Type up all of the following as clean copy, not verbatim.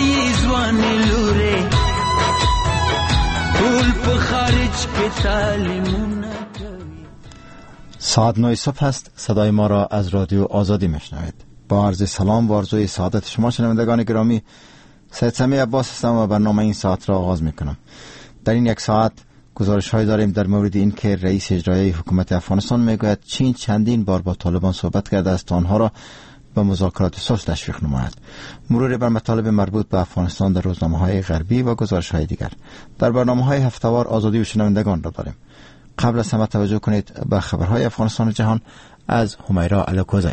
ځوان لورې ټول په خارج کې تعلیمونه کوي. ساعت 9 صبح است. صدای ما را از رادیو آزادی میشنوید. با عرض سلام و آرزوی سعادت شما شنوندگان گرامی، سید سمیع عباس هستم و برنامه این ساعت را آغاز میکنم. در این یک ساعت گزارش‌هایی داریم در مورد این که رئیس اجرایی حکومت افغانستان میگوید چین چندین بار با طالبان صحبت کرده است تا آنها را به مذاکرات صلح تشویق نماید. مروری بر مطالب مربوط به افغانستان در روزنامه‌های غربی و گزارش‌های دیگر. در برنامه‌های هفته‌وار آزادی و شنوندگان را داریم. قبل از همه توجه کنید به خبرهای افغانستان و جهان از همیرا الکوزی.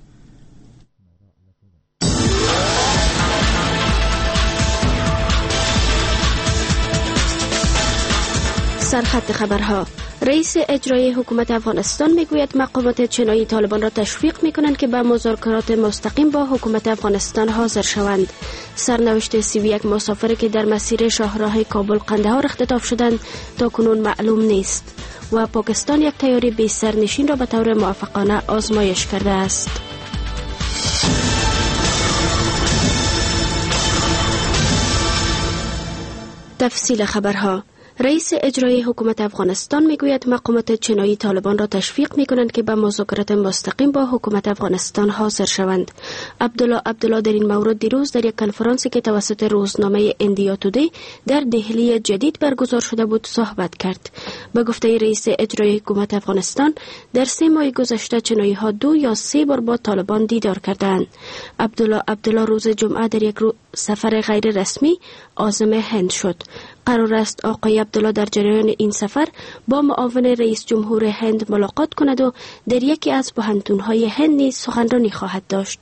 سرخط خبرها. رئیس اجرایی حکومت افغانستان میگوید مقامات چینی طالبان را تشویق میکنند که به مذاکرات مستقیم با حکومت افغانستان حاضر شوند. سرنوشت 31 مسافری که در مسیر شاهراه کابل قندهار اختطاف شدند تا کنون معلوم نیست و پاکستان یک طیاره بی سرنشین را به طور موفقانه آزمایش کرده است. تفصیل خبرها. رئیس اجرایی حکومت افغانستان میگوید مقامات چینی طالبان را تشویق میکنند که به مذاکرات مستقیم با حکومت افغانستان حاضر شوند. عبدالله در این مورد دیروز در یک کنفرانسی که توسط روزنامه اندیا تودی در دهلی جدید برگزار شده بود صحبت کرد. به گفته رئیس اجرایی حکومت افغانستان در 3 ماه گذشته چینی ها 2 یا 3 بار با طالبان دیدار کردند. عبدالله روز جمعه در یک سفر غیر رسمی عازم هند شد. قرار است آقای عبدالله در جریان این سفر با معاون رئیس جمهور هند ملاقات کند و در یکی از پوهنتون‌های هند نیز سخنرانی خواهد داشت.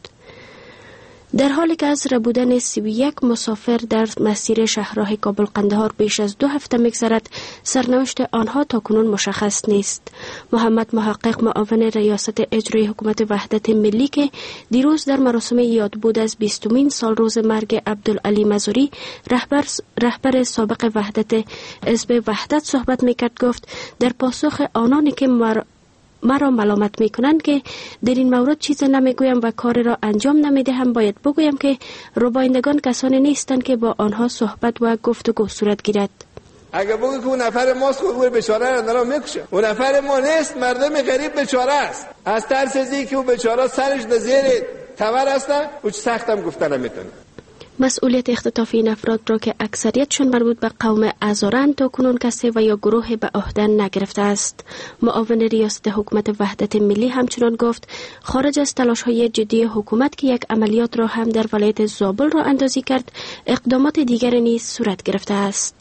در حالی که از ربودن 31 مسافر در مسیر شاهراه کابل قندهار بیش از 2 هفته می‌گذرد، سرنوشت آنها تاکنون مشخص نیست. محمد محقق معاون ریاست اجرایی حکومت وحدت ملی که دیروز در مراسم یادبود از 20مین سال روز مرگ عبدالعلی مزوری رهبر سابق وحدت حزب وحدت صحبت می‌کرد گفت در پاسخ آنانی که مرا ملامت میکنند که در این مورد چیز نمیگویم و کاری را انجام نمیدهم، باید بگویم که ربایندگان کسانی نیستند که با آنها صحبت و گفتگو صورت گیرد. اگه بگو که اون نفر ماست خود بیچاره را دارم میکشه، اون نفر ما نیست، مردم غریب بیچاره است. از ترس از اینکه اون بیچاره سرش در زیر تبر است و سختم گفتن نمیتونه. مسئولیت اختطاف این افراد را که اکثریتشون مربوط به قوم هزاران تا کنون کسی و یا گروه به عهده نگرفته است. معاون ریاست حکومت وحدت ملی همچنان گفت خارج از تلاش‌های جدی حکومت که یک عملیات را هم در ولایت زابل را اندازی کرد، اقدامات دیگر نیز صورت گرفته است.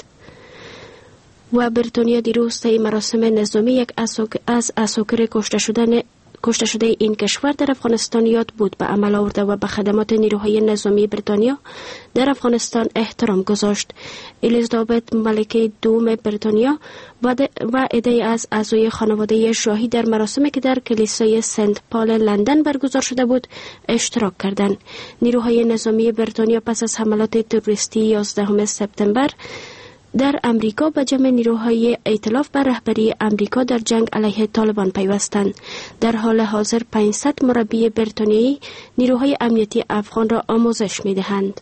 و بریتانیا دیروز طی مراسم نظامی یک از اساکر کشته شده این کشور در افغانستان یاد بود به عمل آورده و به خدمات نیروهای نظامی بریتانیا در افغانستان احترام گذاشت. الیزابت ملکه دوم بریتانیا و عده‌ای از اعضای خانواده شاهی در مراسمی که در کلیسای سنت پال لندن برگزار شده بود اشتراک کردند. نیروهای نظامی بریتانیا پس از حملات تروریستی 11 سپتامبر در امریکا به جمع نیروهای ائتلاف بر رهبری امریکا در جنگ علیه طالبان پیوستند. در حال حاضر 500 مربی بریتانیایی نیروهای امنیتی افغان را آموزش می‌دهند.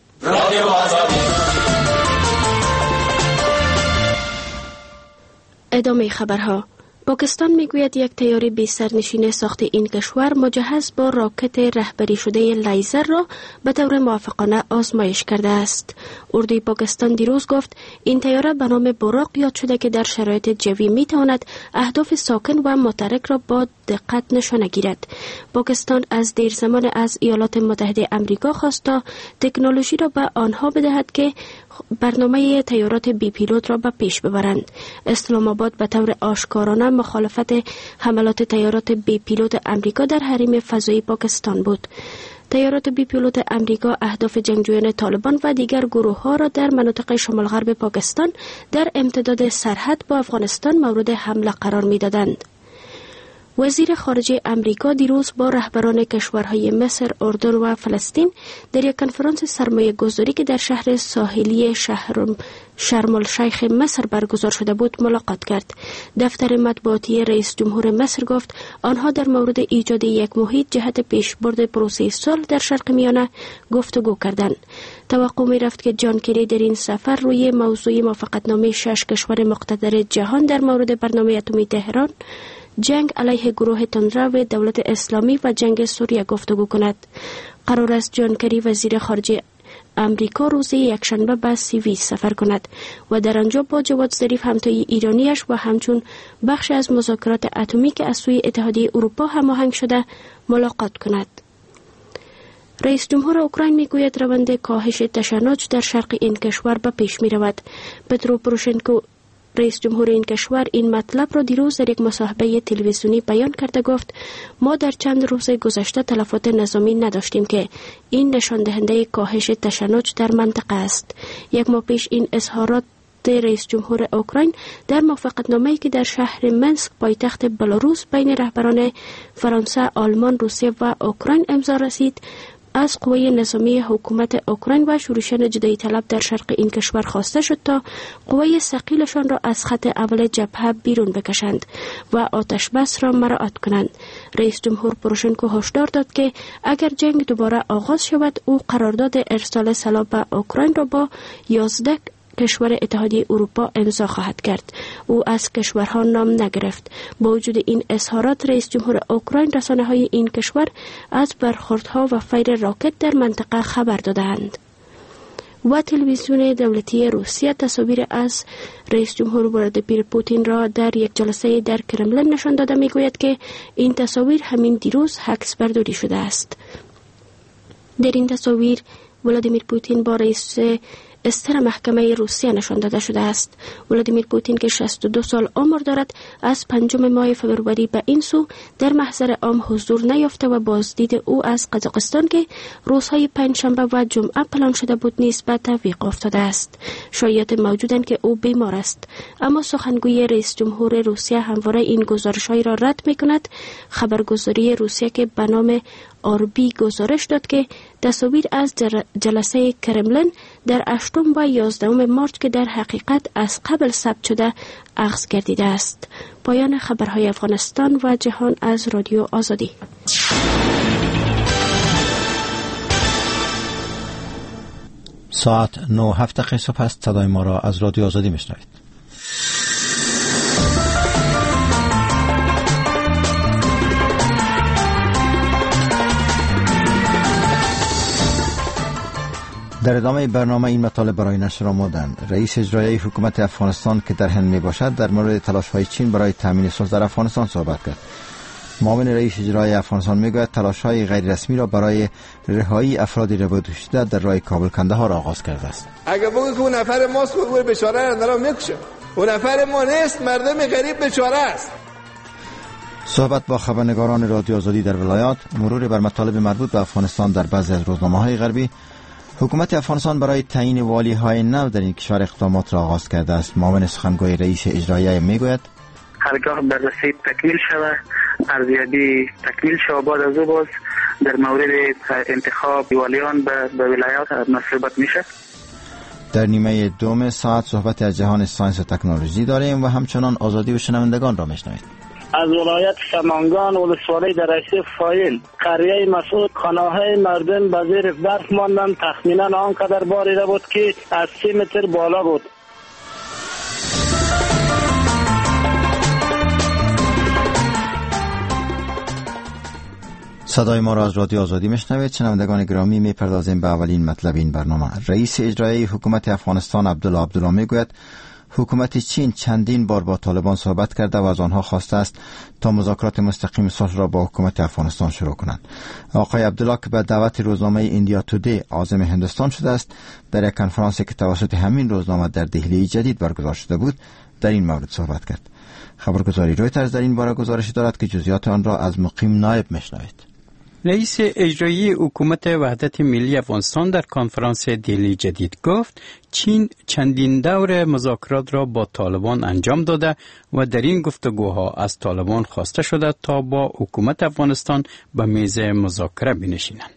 ادامه خبرها. پاکستان میگوید یک طیاره بی سرنشین ساخت این کشور مجهز با راکت رهبری شده لیزر را به طور موفقانه آزمایش کرده است. اردوی پاکستان دیروز گفت این طیاره به نام براق یاد شده که در شرایط جوی میتواند اهداف ساکن و متحرک را با دقت نشانه گیرد. پاکستان از دیر زمان از ایالات متحده آمریکا خواست تا تکنولوژی را به آنها بدهد که برنامه طیارات بی پیلوت را به پیش ببرند. اسلام آباد به طور آشکارانه مخالفت حملات طیارات بی پیلوت امریکا در حریم فضایی پاکستان بود. طیارات بی پیلوت امریکا اهداف جنگجویان طالبان و دیگر گروه ها را در مناطق شمال غرب پاکستان در امتداد سرحد با افغانستان مورد حمله قرار می دادند. وزیر خارجه امریکا دیروز با رهبران کشورهای مصر، اردن و فلسطین در یک کنفرانس سرمایه گذاری که در شهر ساحلی شرم الشیخ مصر برگزار شده بود ملاقات کرد. دفتر مطبوعاتی رئیس جمهور مصر گفت آنها در مورد ایجاد یک محیط جهت پیشبرد پروسه صلح در شرق میانه گفتگو کردند. توقع می رفت که جان کری در این سفر روی موضوع موافقتنامه 6 کشور مقتدر جهان در مورد برنامه اتمی تهران، جنگ علیه گروه تندرو دولت اسلامی و جنگ سوریه گفتگو کند. قرار است جان کری وزیر خارجه امریکا روز یکشنبه به سوئیس سفر کند و در آنجا با جواد ظریف همتای ایرانیش و همچون بخش از مذاکرات اتمی که از سوی اتحادیه اروپا هماهنگ شده ملاقات کند. رئیس جمهور اوکراین میگوید روند کاهش تشنج در شرق این کشور به پیش می رود. پترو پوروشنکو رئیس جمهور این کشور این مطلب را دیروز در یک مصاحبه تلویزیونی بیان کرده گفت ما در چند روز گذشته تلفات نظامی نداشتیم که این نشان دهنده کاهش تشنج در منطقه است. یک ماه پیش این اظهارات رئیس جمهور اوکراین در موافقتنامه‌ای که در شهر منسک پایتخت بلاروس بین رهبران فرانسه، آلمان، روسیه و اوکراین امضا رسید از قوای نظامی حکومت اوکراین و شورشیان جدایی طلب در شرق این کشور خواسته شد تا قوای ثقیلشان را از خط اول جبهه بیرون بکشند و آتش بس را مراعات کنند. رئیس جمهور پوروشنکو هشدار داد که اگر جنگ دوباره آغاز شود او قرارداد ارسال سلاح به اوکراین را با 11 کشور اتحادیه اروپا امضا خواهد کرد. او از کشورها نام نگرفت. با وجود این اظهارات رئیس جمهور اوکراین رسانه‌های این کشور از برخوردها و فیر راکت در منطقه خبر دادند. و تلویزیون دولتی روسیه تصاویر از رئیس جمهور ولادیمیر پوتین را در یک جلسه در کرملین نشان داده میگوید که این تصاویر همین دیروز عکس برداری شده است. در این تصاویر ولادیمیر پوتین با رئیس استر محکمه روسیه نشان داده شده است. ولادیمیر پوتین که 62 سال عمر دارد از 5 ماه فوریه به این سو در محضر عام حضور نیافته و بازدید او از قزاقستان که روزهای پنجشنبه و جمعه پلان شده بود نیز به تعویق افتاده است. شایعات موجودند که او بیمار است، اما سخنگوی رئیس جمهور روسیه همواره این گزارش‌های را رد می‌کند. خبرگزاری روسیه که به نام آربی گزارش داد که تصاویر از جلسه کرملین در 8 و 11 مارچ که در حقیقت از قبل ثبت شده اخذ گردیده است. پایان خبرهای افغانستان و جهان از رادیو آزادی. ساعت 9:07 صبح است. صدای ما را از رادیو آزادی میشنوید. در ادامه برنامه این مطالب برای نشر آمدند. رئیس اجرایی حکومت افغانستان که در هند می باشد در مورد تلاش‌های چین برای تامین صلح در افغانستان صحبت کرد. معاون رئیس اجرایی افغانستان میگوید تلاش‌های غیر رسمی را برای رهایی افراد ربوده شده در راه کابل کندهار را آغاز کرده است. اگه بگو که اون نفر ماست اون بیچاره را دارم میکشه، اون نفر ما نیست، مردم غریب بیچاره است. صحبت با خبرنگاران رادیو آزادی در ولایات، مرور بر مطالب مربوط به افغانستان در بعضی از روزنامه‌های غربی. حکومت افغانستان برای تعیین والی‌های نو در این کشور اقدامات را آغاز کرده است. معاون سخنگوی رئیس اجرایی میگوید هرگاه بررسی تکمیل شود، ارزیابی تکمیل شود، بعد از او باز در مورد انتخاب والیان به ولایات نصیبت میشه. در نیمه دوم ساعت صحبت از جهان ساینس و تکنولوژی داریم و همچنان آزادی و شنوندگان را میشنوید. از ولایت سمنگان ولسوالی در رئیس فایل قریه مسعود خانه‌های مردم به زیر برف ماندند. تخمینا آنقدر باریده بود که از 3 متر بالا بود. صدای ما را از رادیو آزادی میشنوید. شنوندگان گرامی، میپردازیم به اولین مطلب این برنامه. رئیس اجرایی حکومت افغانستان عبدالله میگوید حکومت چین چندین بار با طالبان صحبت کرده و از آنها خواسته است تا مذاکرات مستقیم صلح را با حکومت افغانستان شروع کنند. آقای عبدالله که به دعوت روزنامه ایندیا تودی عازم هندوستان شده است، در یک کنفرانسی که توسط همین روزنامه در دهلی جدید برگزار شده بود در این مورد صحبت کرد. خبرگزاری رویترز در این باره گزارشی دارد که جزئیات آن را از مقیم نایب میشنوید. رئیس اجرایی حکومت وحدت ملی افغانستان در کنفرانس دهلی جدید گفت چین چندین دور مذاکرات را با طالبان انجام داده و در این گفتگوها از طالبان خواسته شده تا با حکومت افغانستان به میز مذاکره بنشینند.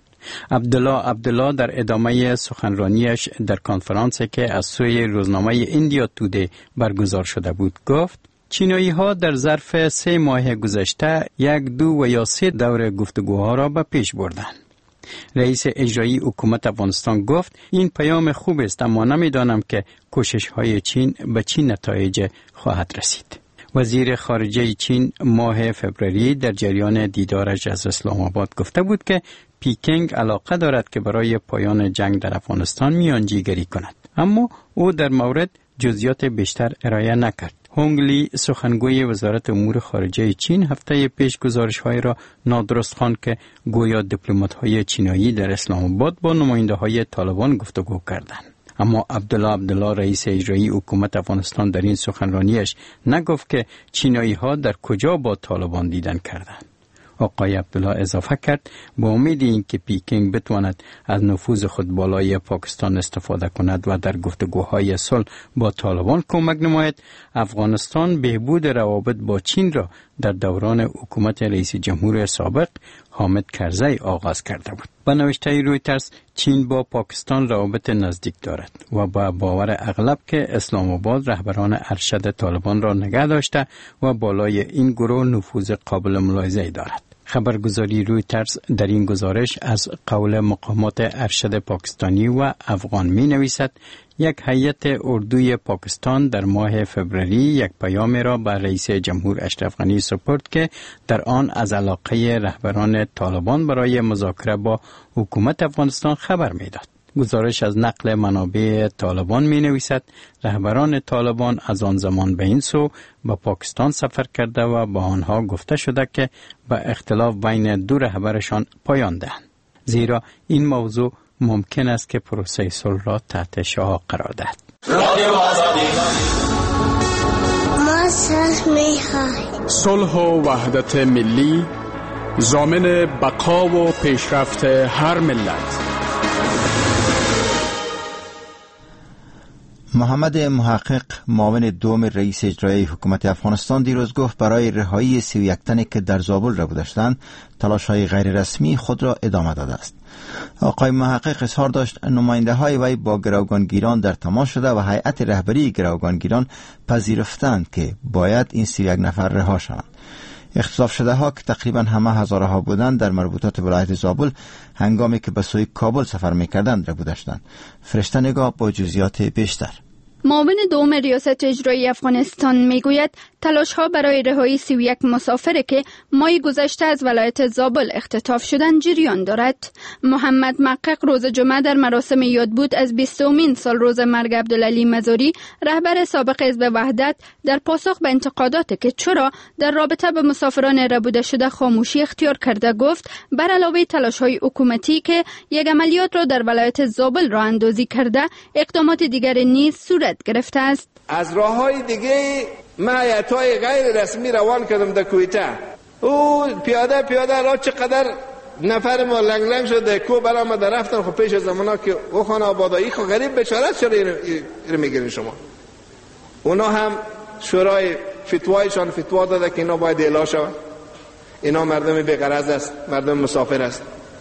عبدالله در ادامه سخنرانیش در کنفرانسی که از سوی روزنامه ایندیا تودی برگزار شده بود گفت چینایی ها در ظرف 3 ماه گذشته 1، 2 و یا 3 دور گفتگوها را به پیش بردند. رئیس اجرایی حکومت افغانستان گفت این پیام خوب است، اما نمیدانم که کوشش های چین به چه نتایج خواهد رسید. وزیر خارجه چین ماه فوریه در جریان دیدارش از اسلام آباد گفته بود که پیکنگ علاقه دارد که برای پایان جنگ در افغانستان میانجیگری کند، اما او در مورد جزئیات بیشتر ارائه نکرد. هونگ لی سخنگوی وزارت امور خارجه چین هفته پیش گزارش‌های را نادرست خواند که گویا دیپلمات‌های چینایی در اسلام آباد با نماینده‌های طالبان گفتگو کردند. اما عبدالله رئیس اجرایی حکومت افغانستان در این سخنرانیش نگفت که چینایی‌ها در کجا با طالبان دیدن کردند. آقای عبدالله اضافه کرد با امید اینکه پیکنگ بتواند از نفوذ خود بالای پاکستان استفاده کند و در گفتگوهای صلح با طالبان کمک نماید، افغانستان بهبود روابط با چین را در دوران حکومت رئیس جمهور سابق حامد کرزی آغاز کرده بود. با نوشته رویترز چین با پاکستان روابط نزدیک دارد و با باور اغلب که اسلام آباد رهبران ارشد طالبان را نگه داشته و بالای این گروه نفوذ قابل ملاحظه‌ای دارد. خبرگزاری رویترز در این گزارش از قول مقامات ارشد پاکستانی و افغان می نویسد یک هیئت اردوی پاکستان در ماه فوریه یک پیام را به رئیس جمهور اشرف غنی سپرد که در آن از علاقه رهبران طالبان برای مذاکره با حکومت افغانستان خبر می داد. گزارش از نقل منابع طالبان می نویسد رهبران طالبان از آن زمان به این سو به پاکستان سفر کرده و با آنها گفته شده که به اختلاف بین دو رهبرشان پایان دهند، زیرا این موضوع ممکن است که پروسه صلح را تحت شعاع قرار دهد. ما صلح می‌خواهیم. صلح و وحدت ملی ضامن بقا و پیشرفت هر ملت. محمد محقق معاون دوم رئیس اجرایی حکومت افغانستان دیروز گفت برای رهایی 31 تنی که در زابل را بودند تلاش‌های غیر رسمی خود را ادامه داده است. آقای محقق اظهار داشت نماینده های وی با گروگانگیران در تماس شده و هیئت رهبری گروگانگیران پذیرفتند که باید این 31 نفر رها شوند. اختطاف شده ها که تقریبا همه هزاره ها بودند در مربوطات ولایت زابل هنگامی که به سوی کابل سفر می‌کردند را بودند. فرشته نگاه با جزئیات بیشتر. معاون دوم ریاست اجرایی افغانستان میگوید تلاش‌ها برای رهایی 31 مسافر که ماه گذشته از ولایت زابل اختطاف شدند جریان دارد. محمد محقق روز جمعه در مراسم یادبود از 20مین سال روز مرگ عبدالعلی مزاری رهبر سابق حزب وحدت در پاسخ به انتقادات که چرا در رابطه به مسافران ربوده شده خاموشی اختیار کرده گفت بر علاوه تلاش‌های حکومتی که یک عملیات را در ولایت زابل راه اندازی کرده اقدامات دیگر نیز صورت گرفته است. از راه‌های دیگه من هیئت‌های غیر رسمی روان کردم در کویته. او پیاده را چقدر نفر ما لنگ شده کو برآمده رفتن. خب پیش از زمانا که او خانه آبادایی خب غریب بیچاره چرا اینو میگیرین شما؟ اونا هم شورای فتوایشان فتوا داده که اینا باید اعلا شود. اینا مردم بی‌غرض است، مردم مسافر است.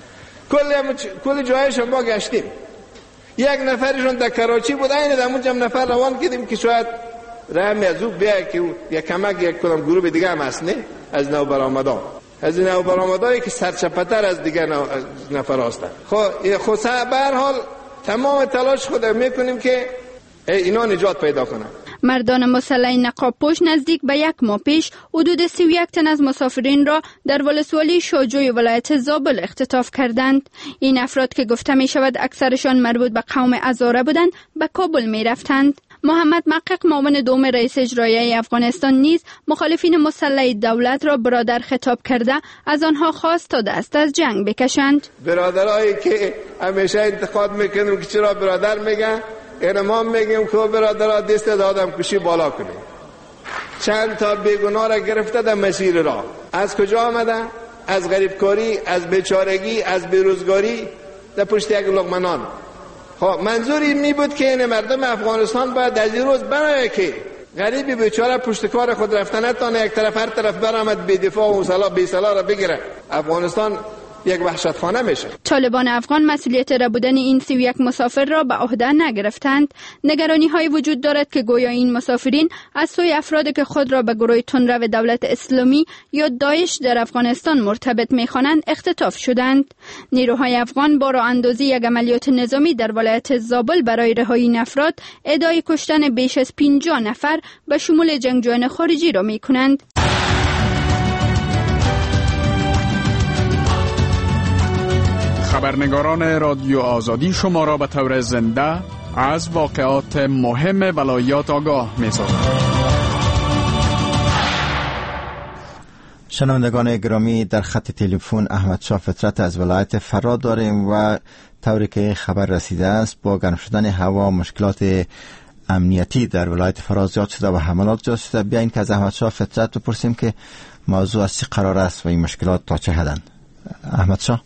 کل جایشون ما گشتیم. یک نفرشون در کراچی بود، اینه در اونجا نفر روان کردیم که شاید رحم از او بیایی که یک کمک یک کدام گروه دیگه هم هست نه از نو برآمدان، از نو برآمدایی که سرچپتر از دیگه نفر هستند. خب به هر حال تمام تلاش خود میکنیم که اینا نجات پیدا کنن. مردان مسلح نقاب پوش نزدیک به 1 ماه پیش حدود 31 تن از مسافرین را در ولسوالی شاجوی ولایت زابل اختطاف کردند. این افراد که گفته می شود اکثرشان مربوط به قوم هزاره بودند به کابل می رفتند. محمد محقق معاون دوم رئیس اجرایی افغانستان نیز مخالفین مسلح دولت را برادر خطاب کرده از آنها خواست تا دست از جنگ بکشند. برادرایی که همیشه انتقاد میکنیم که چرا برادر میگن، ما میگیم که برادرها دست آدم کشی بالا کنید. چند تا بیگناه را گرفته در مسیر را. از کجا آمده؟ از غریبکاری، از بیچارگی، از بیروزگاری در پشت یک لقمه نان. خب منظور این می بود که این مردم افغانستان باید از این روز برای که غریبی بیچاره پشت کار خود رفتن نتانه، یک طرف هر طرف برآمد بی دفاع و بی سلاح را بگیره. افغانستان یک وحشتخانه میشه. طالبان افغان مسئولیت ربودن این 31 مسافر را به عهده نگرفتند. نگرانی های وجود دارد که گویا این مسافرین از سوی افرادی که خود را به گروه تندرو دولت اسلامی یا داعش در افغانستان مرتبط می‌خوانند اختطاف شدند. نیروهای افغان با راه اندازی یک عملیات نظامی در ولایت زابل برای رهایی این افراد ادعای کشتن بیش از 50 نفر به شمول جنگجویان خارجی را می‌کنند. خبرنگاران رادیو آزادی شما را به طور زنده از واقعات مهم ولایات آگاه می‌سازند. شنوندگان گرامی، در خط تلفن احمد شاه فطرت از ولایت فرا داریم و طوری که خبر رسیده است با گرم شدن هوا مشکلات امنیتی در ولایت فرا زیاد شده و حملات زیاد شده. بیاین که از احمد شاه فطرت بپرسیم که موضوع از چه قرار است و این مشکلات تا چه حدند. احمد شاه.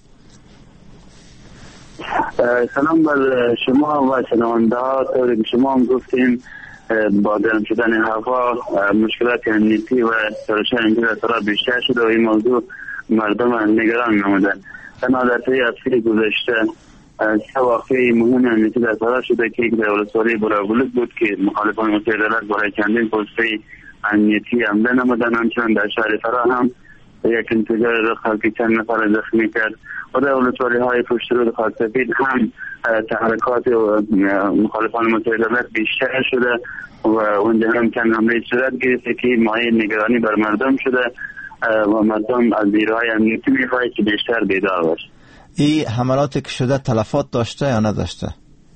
سلام بر شما و شنونده ها. طوری که شما هم گفتین با گرم شدن هوا مشکلات امنیتی و سرشار انگیزه بیشتر شده و این موضوع مردم نگران نمودن. تنها در طی هفته گذشته 3 واقعه مهم امنیتی در فرا شده که یک در ولسوالی بلوک بود که مخالفان متحد ایالات برای چندین پسته امنیتی حمله نمودن. همچنان در شهر فرا هم یک انفجار رخ داد که چند نفر زخمی کرد و در ولسوالی های پشت رود خاکسفید هم تحرکات مخالفان متحد ایالات بیشتر شده و اونجا هم چند حمله صورت گرفته که مایه نگرانی بر مردم شده و مردم از نیروهای امنیتی میخواهد که بیشتر بیدار باشه. این حملاتی که شده تلفات داشته یا نداشته؟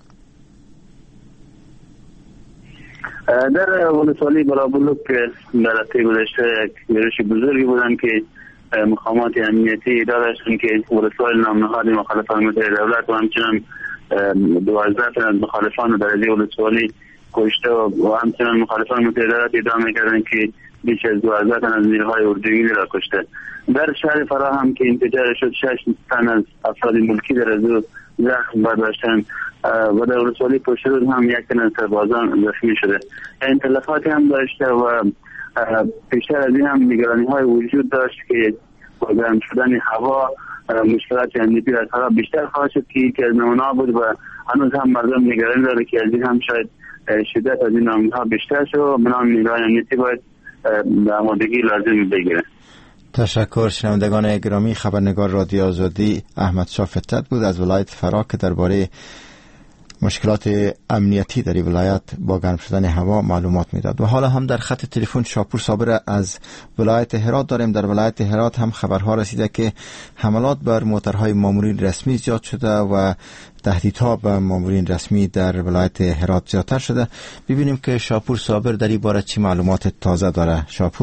در ولسوالی بلوک در هفته گذشته یک یورش بزرگی بودن که مقامات امنیتی داشتن که ولسوالی نامنهاد مخالفان متحد ایالات و همچنان 12 تن از مخالفان در این ولسوالی کشته و همچنان مخالفان متحد ایالات ادعا می‌کردند که بیش از 12 تن از نیروهای اردوگیری را کشته. در شهر فرا هم که انفجار شد 6 تن از افراد ملکی در از زخم برداشتن و در ولسوالی پشت رود هم 1 تن از سربازان زخمی شده. این تلفاتی هم داشته و بیشتر از این هم نگرانی های وجود داشت که با گرم شدن هوا مشکلات امنیتی در فرا بیشتر خواهد شد که از نمونه بود و هنوز هم مردم نگرانی داره که از این هم شاید شدت از این نمونه ها بیشتر شد و بنام نیروهای امنیتی باید آمادگی لازم بگیره. تشکر. شنوندگان گرامی، خبرنگار رادیو آزادی احمد شاه فطرت بود از ولایت فرا که درباره مشکلات امنیتی در این ولایت با گرم شدن هوا معلومات میداد. و حالا هم در خط تلفن شاپور صابر از ولایت هرات داریم. در ولایت هرات هم خبرها رسیده که حملات بر موترهای مامورین رسمی زیاد شده و تهدیدها به مامورین رسمی در ولایت هرات زیادتر شده. ببینیم که شاپور صابر در این باره چی معلومات تازه داره. شاپور.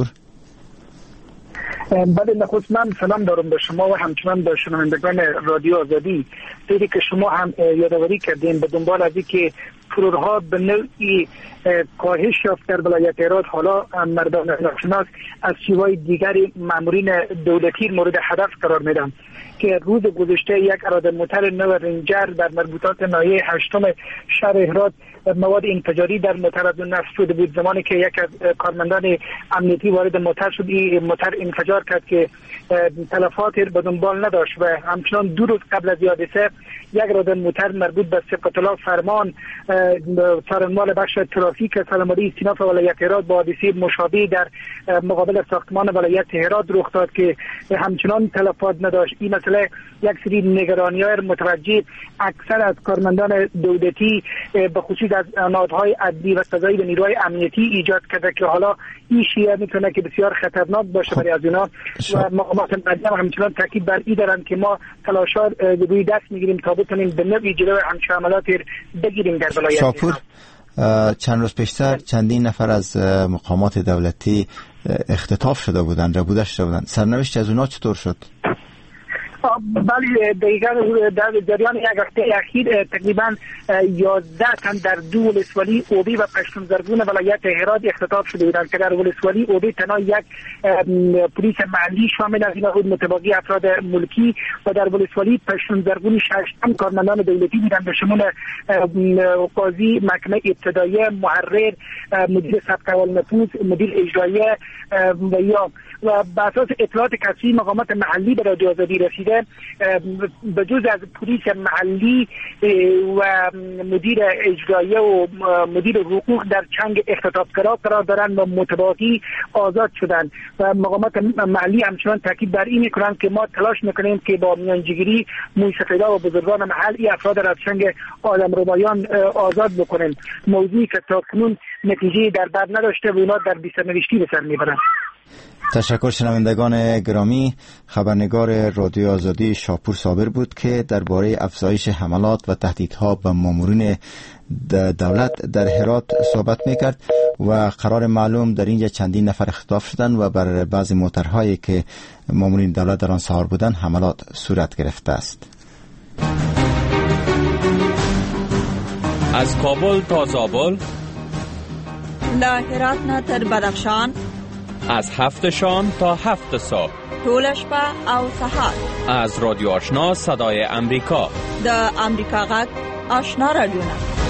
بله، نخست من سلام دارم به شما و همچنان به شنوندگان رادیو آزادی. دیدی که شما هم یادآوری کردین به دنبال از اینکه ترورها به نوعی کاهش یافت در ولایت هرات، حالا مردان ناشناس از شیوهای دیگری مامورین دولتی مورد هدف قرار میدن که روز گذشته یک اراده موتر نو رنجر در مربوطات ناحیه 8 شهر هرات مواد انفجاری در موتر از اون نصب شده بود. زمانی که یک از کارمندان امنیتی وارد موتر شد، این موتر انفجار کرد که تلفات به دنبال نداشت و همچنان 2 روز قبل از حادثه یک اراده موتر مربوط به سبقت الله فرمان سرانمال بخش ترافیک سلامتی استیناف ولایت هرات با حادثه مشابه در مقابل ساختمان ولایت هرات رخ داد که همچنان تلفات نداشت. این مسئله یک سری نگرانی‌های متوجه اکثر از کارمندان دولتی به خصوص از نهادهای عدلی و قضایی و نیروهای امنیتی ایجاد کرده که حالا این شیعه میتونه که بسیار خطرناک باشه برای از اینا و مقامات مدنی همچنان تاکید بر این دارن که ما تلاش‌ها روی دست میگیریم تا بتونیم به نوعی جلوی همچین حملات بگیریم در ولایت. شاپور، چند روز پیشتر چندین نفر از مقامات دولتی اختطاف شده بودند، ربوده شده بودند. سرنوشت از اونا چطور شد؟ بله دقیقاً در جریان یک هفته اخیر تقریبا 11 تن در 2 ولسوالی اوبی و پشتون زرگون ولایت هرات اختطاف شده بودند که در ولسوالی اوبی تنها یک پلیس محلی شامل از اینا بود، متباقی افراد ملکی، و در ولسوالی پشتون زرگون 6 کارمندان دولتی بودند به شمول قاضی محکمه ابتداییه، محرر، مدیر ثبت احوال نفوذ، مدیر اجراییه و بر اساس اطلاعات کسری مقامات محلی به رادیو آزادی رسیده به جز از پلیس محلی و مدیر اجراییه و مدیر حقوق در چنگ اختطافگرا قرار دارند و متباقی آزاد شدند و مقامات محلی همچنان تاکید بر این میکنند که ما تلاش میکنیم که با میانجیگری موسفیدا و بزرگان محلی افراد را از چنگ آدمربایان آزاد بکنیم، موضوعی که تاکنون نتیجه در بر نداشته و اونا در بی‌سرنوشتی به سر میبرند. تشکر. شنوندگان گرامی، خبرنگار رادیو آزادی شاپور صابر بود که درباره افزایش حملات و تهدیدها به مامورین دولت در هرات صحبت میکرد و قرار معلوم در اینجا چندین نفر اختطاف شدند و بر بعضی موترهایی که مامورین دولت در آن سوار بودند حملات صورت گرفته است. از کابل تا زابل، له هرات نه تر بدخشان، از 7 شام تا 7 صبح، ټول شپه او سهار، از رادیو آشنا صدای امریکا، د امریکا غږ آشنا رادیو.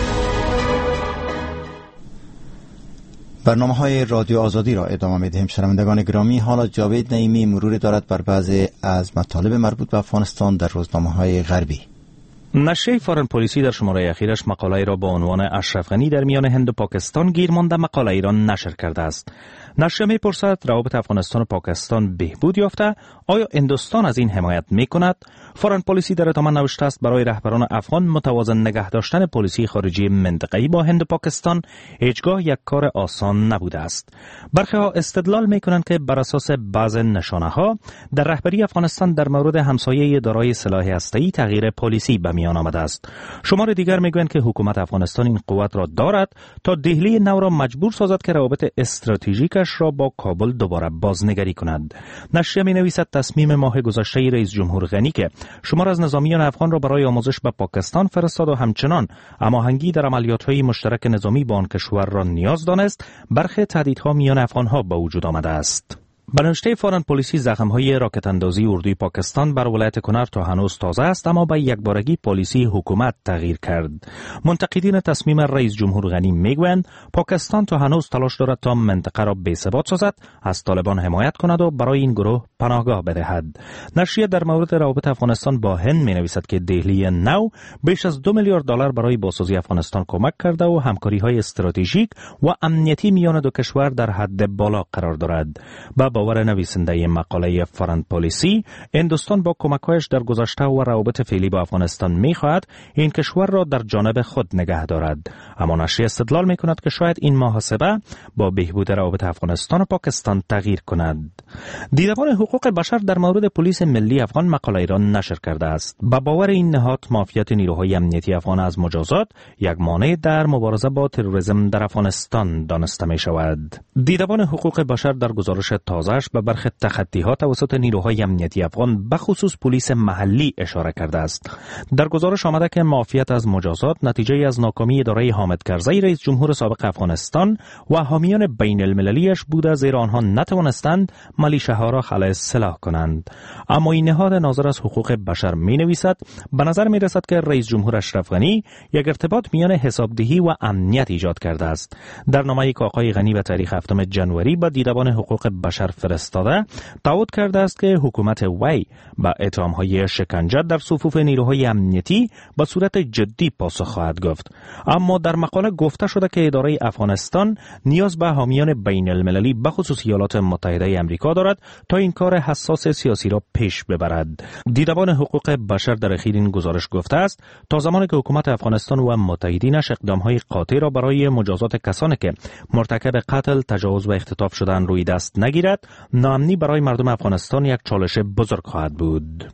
برنامه‌های رادیو آزادی را ادامه می‌دهیم. شنوندگان گرامی، حالا جاوید نعیمی مروری دارد بر بعضی از مطالب مربوط به افغانستان در روزنامه‌های غربی. نشریه فارن پلیسی در شماره اخیرش مقاله‌ای را با عنوان اشرف غنی در میان هند و پاکستان گیر مانده مقاله‌ای را نشر کرده است. نشریه می‌پرسد روابط افغانستان و پاکستان بهبود یافته؟ آیا هندوستان از این حمایت می‌کند؟ فارن پلیسی در ادامه نوشته است برای رهبران افغان متوازن نگه داشتن پلیسی خارجی منطقه‌ای با هند و پاکستان هیچگاه یک کار آسان نبوده است. برخی‌ها استدلال می‌کنند که بر اساس بعض نشانه‌ها در رهبری افغانستان در مورد همسایه دارای سلاح هسته‌ای تغییر پلیسی به میان آمده است. شمار دیگر میگویند که حکومت افغانستان این قوت را دارد تا دهلی نو را مجبور سازد که روابط استراتژیکش را با کابل دوباره بازنگری کند. نشریه می‌نویسد تصمیم ماه گذشته رئیس جمهور غنی که شمار از نظامیان افغان را برای آموزش به پاکستان فرستاد و همچنان هماهنگی در عملیات‌های مشترک نظامی با آن کشور را نیاز دانست، برخی تهدیدها میان افغان‌ها به وجود آمده است. به نوشته فارن پلیسی زخم‌های راکت اندازی اردوی پاکستان بر ولایت کنر تا هنوز تازه است، اما به یکبارگی پلیسی حکومت تغییر کرد. منتقدین تصمیم رئیس جمهور غنی میگویند پاکستان تا هنوز تلاش دارد تا منطقه را بی‌ثبات سازد، از طالبان حمایت کند و برای این گروه پناهگاه بدهد. نشریه در مورد روابط افغانستان با هند می‌نویسد که دهلی نو بیش از $2 میلیارد برای بازسازی افغانستان کمک کرده و همکاری‌های استراتژیک و امنیتی میان دو کشور در حد بالا قرار دارد. باور نویسنده مقاله فارن پلیسی، هندوستان با کمک‌هایش در گذشته و روابط فعلی با افغانستان می‌خواهد این کشور را در جانب خود نگه دارد. اما نشریه استدلال می‌کند که شاید این محاسبه با بهبود روابط افغانستان و پاکستان تغییر کند. دیدبان حقوق بشر در مورد پلیس ملی افغان مقاله را نشر کرده است. با باور این نهاد مافیات نیروهای امنیتی افغان از مجازات یک مانع در مبارزه با تروریسم در افغانستان دانسته می‌شود. دیدبان حقوق بشر در گزارش تازه به برخی تخطی‌ها توسط نیروهای امنیتی افغان به خصوص پلیس محلی اشاره کرده است. در گزارش آمده که معافیت از مجازات نتیجه از ناکامی اداره حامد کرزی رئیس جمهور سابق افغانستان و حامیان بین المللیش بوده، زیرا آنها نتوانستند ملیشه‌ها را خلع سلاح کنند. اما این نهاد ناظر از حقوق بشر می‌نویسد به نظر می‌رسد که رئیس جمهور اشرف غنی یک ارتباط میان حسابدهی و امنیت ایجاد کرده است. در نامه‌ای که آقای غنی به تاریخ 7 ژانویه به دیدبان حقوق بشر فرستاده تعهد کرده است که حکومت وی با اتهام‌های شکنجه در صفوف نیروهای امنیتی به صورت جدی پاسخ خواهد گفت. اما در مقاله گفته شده که اداره افغانستان نیاز به حامیان بین المللی به خصوص ایالات متحده آمریکا دارد تا این کار حساس سیاسی را پیش ببرد. دیدبان حقوق بشر در اخیر این گزارش گفته است تا زمانی که حکومت افغانستان و متحدینش اقدام‌های قاطع را برای مجازات کسانی که مرتکب قتل، تجاوز و اختطاف شدن روی دست نگیرد، ناامنی برای مردم افغانستان یک چالش بزرگ خواهد بود.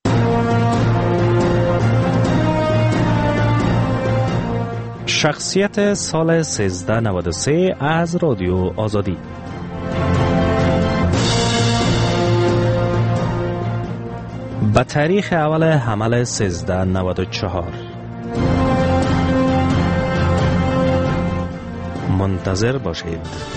شخصیت سال 1393 از رادیو آزادی. به تاریخ اول حمل 1394 منتظر باشید.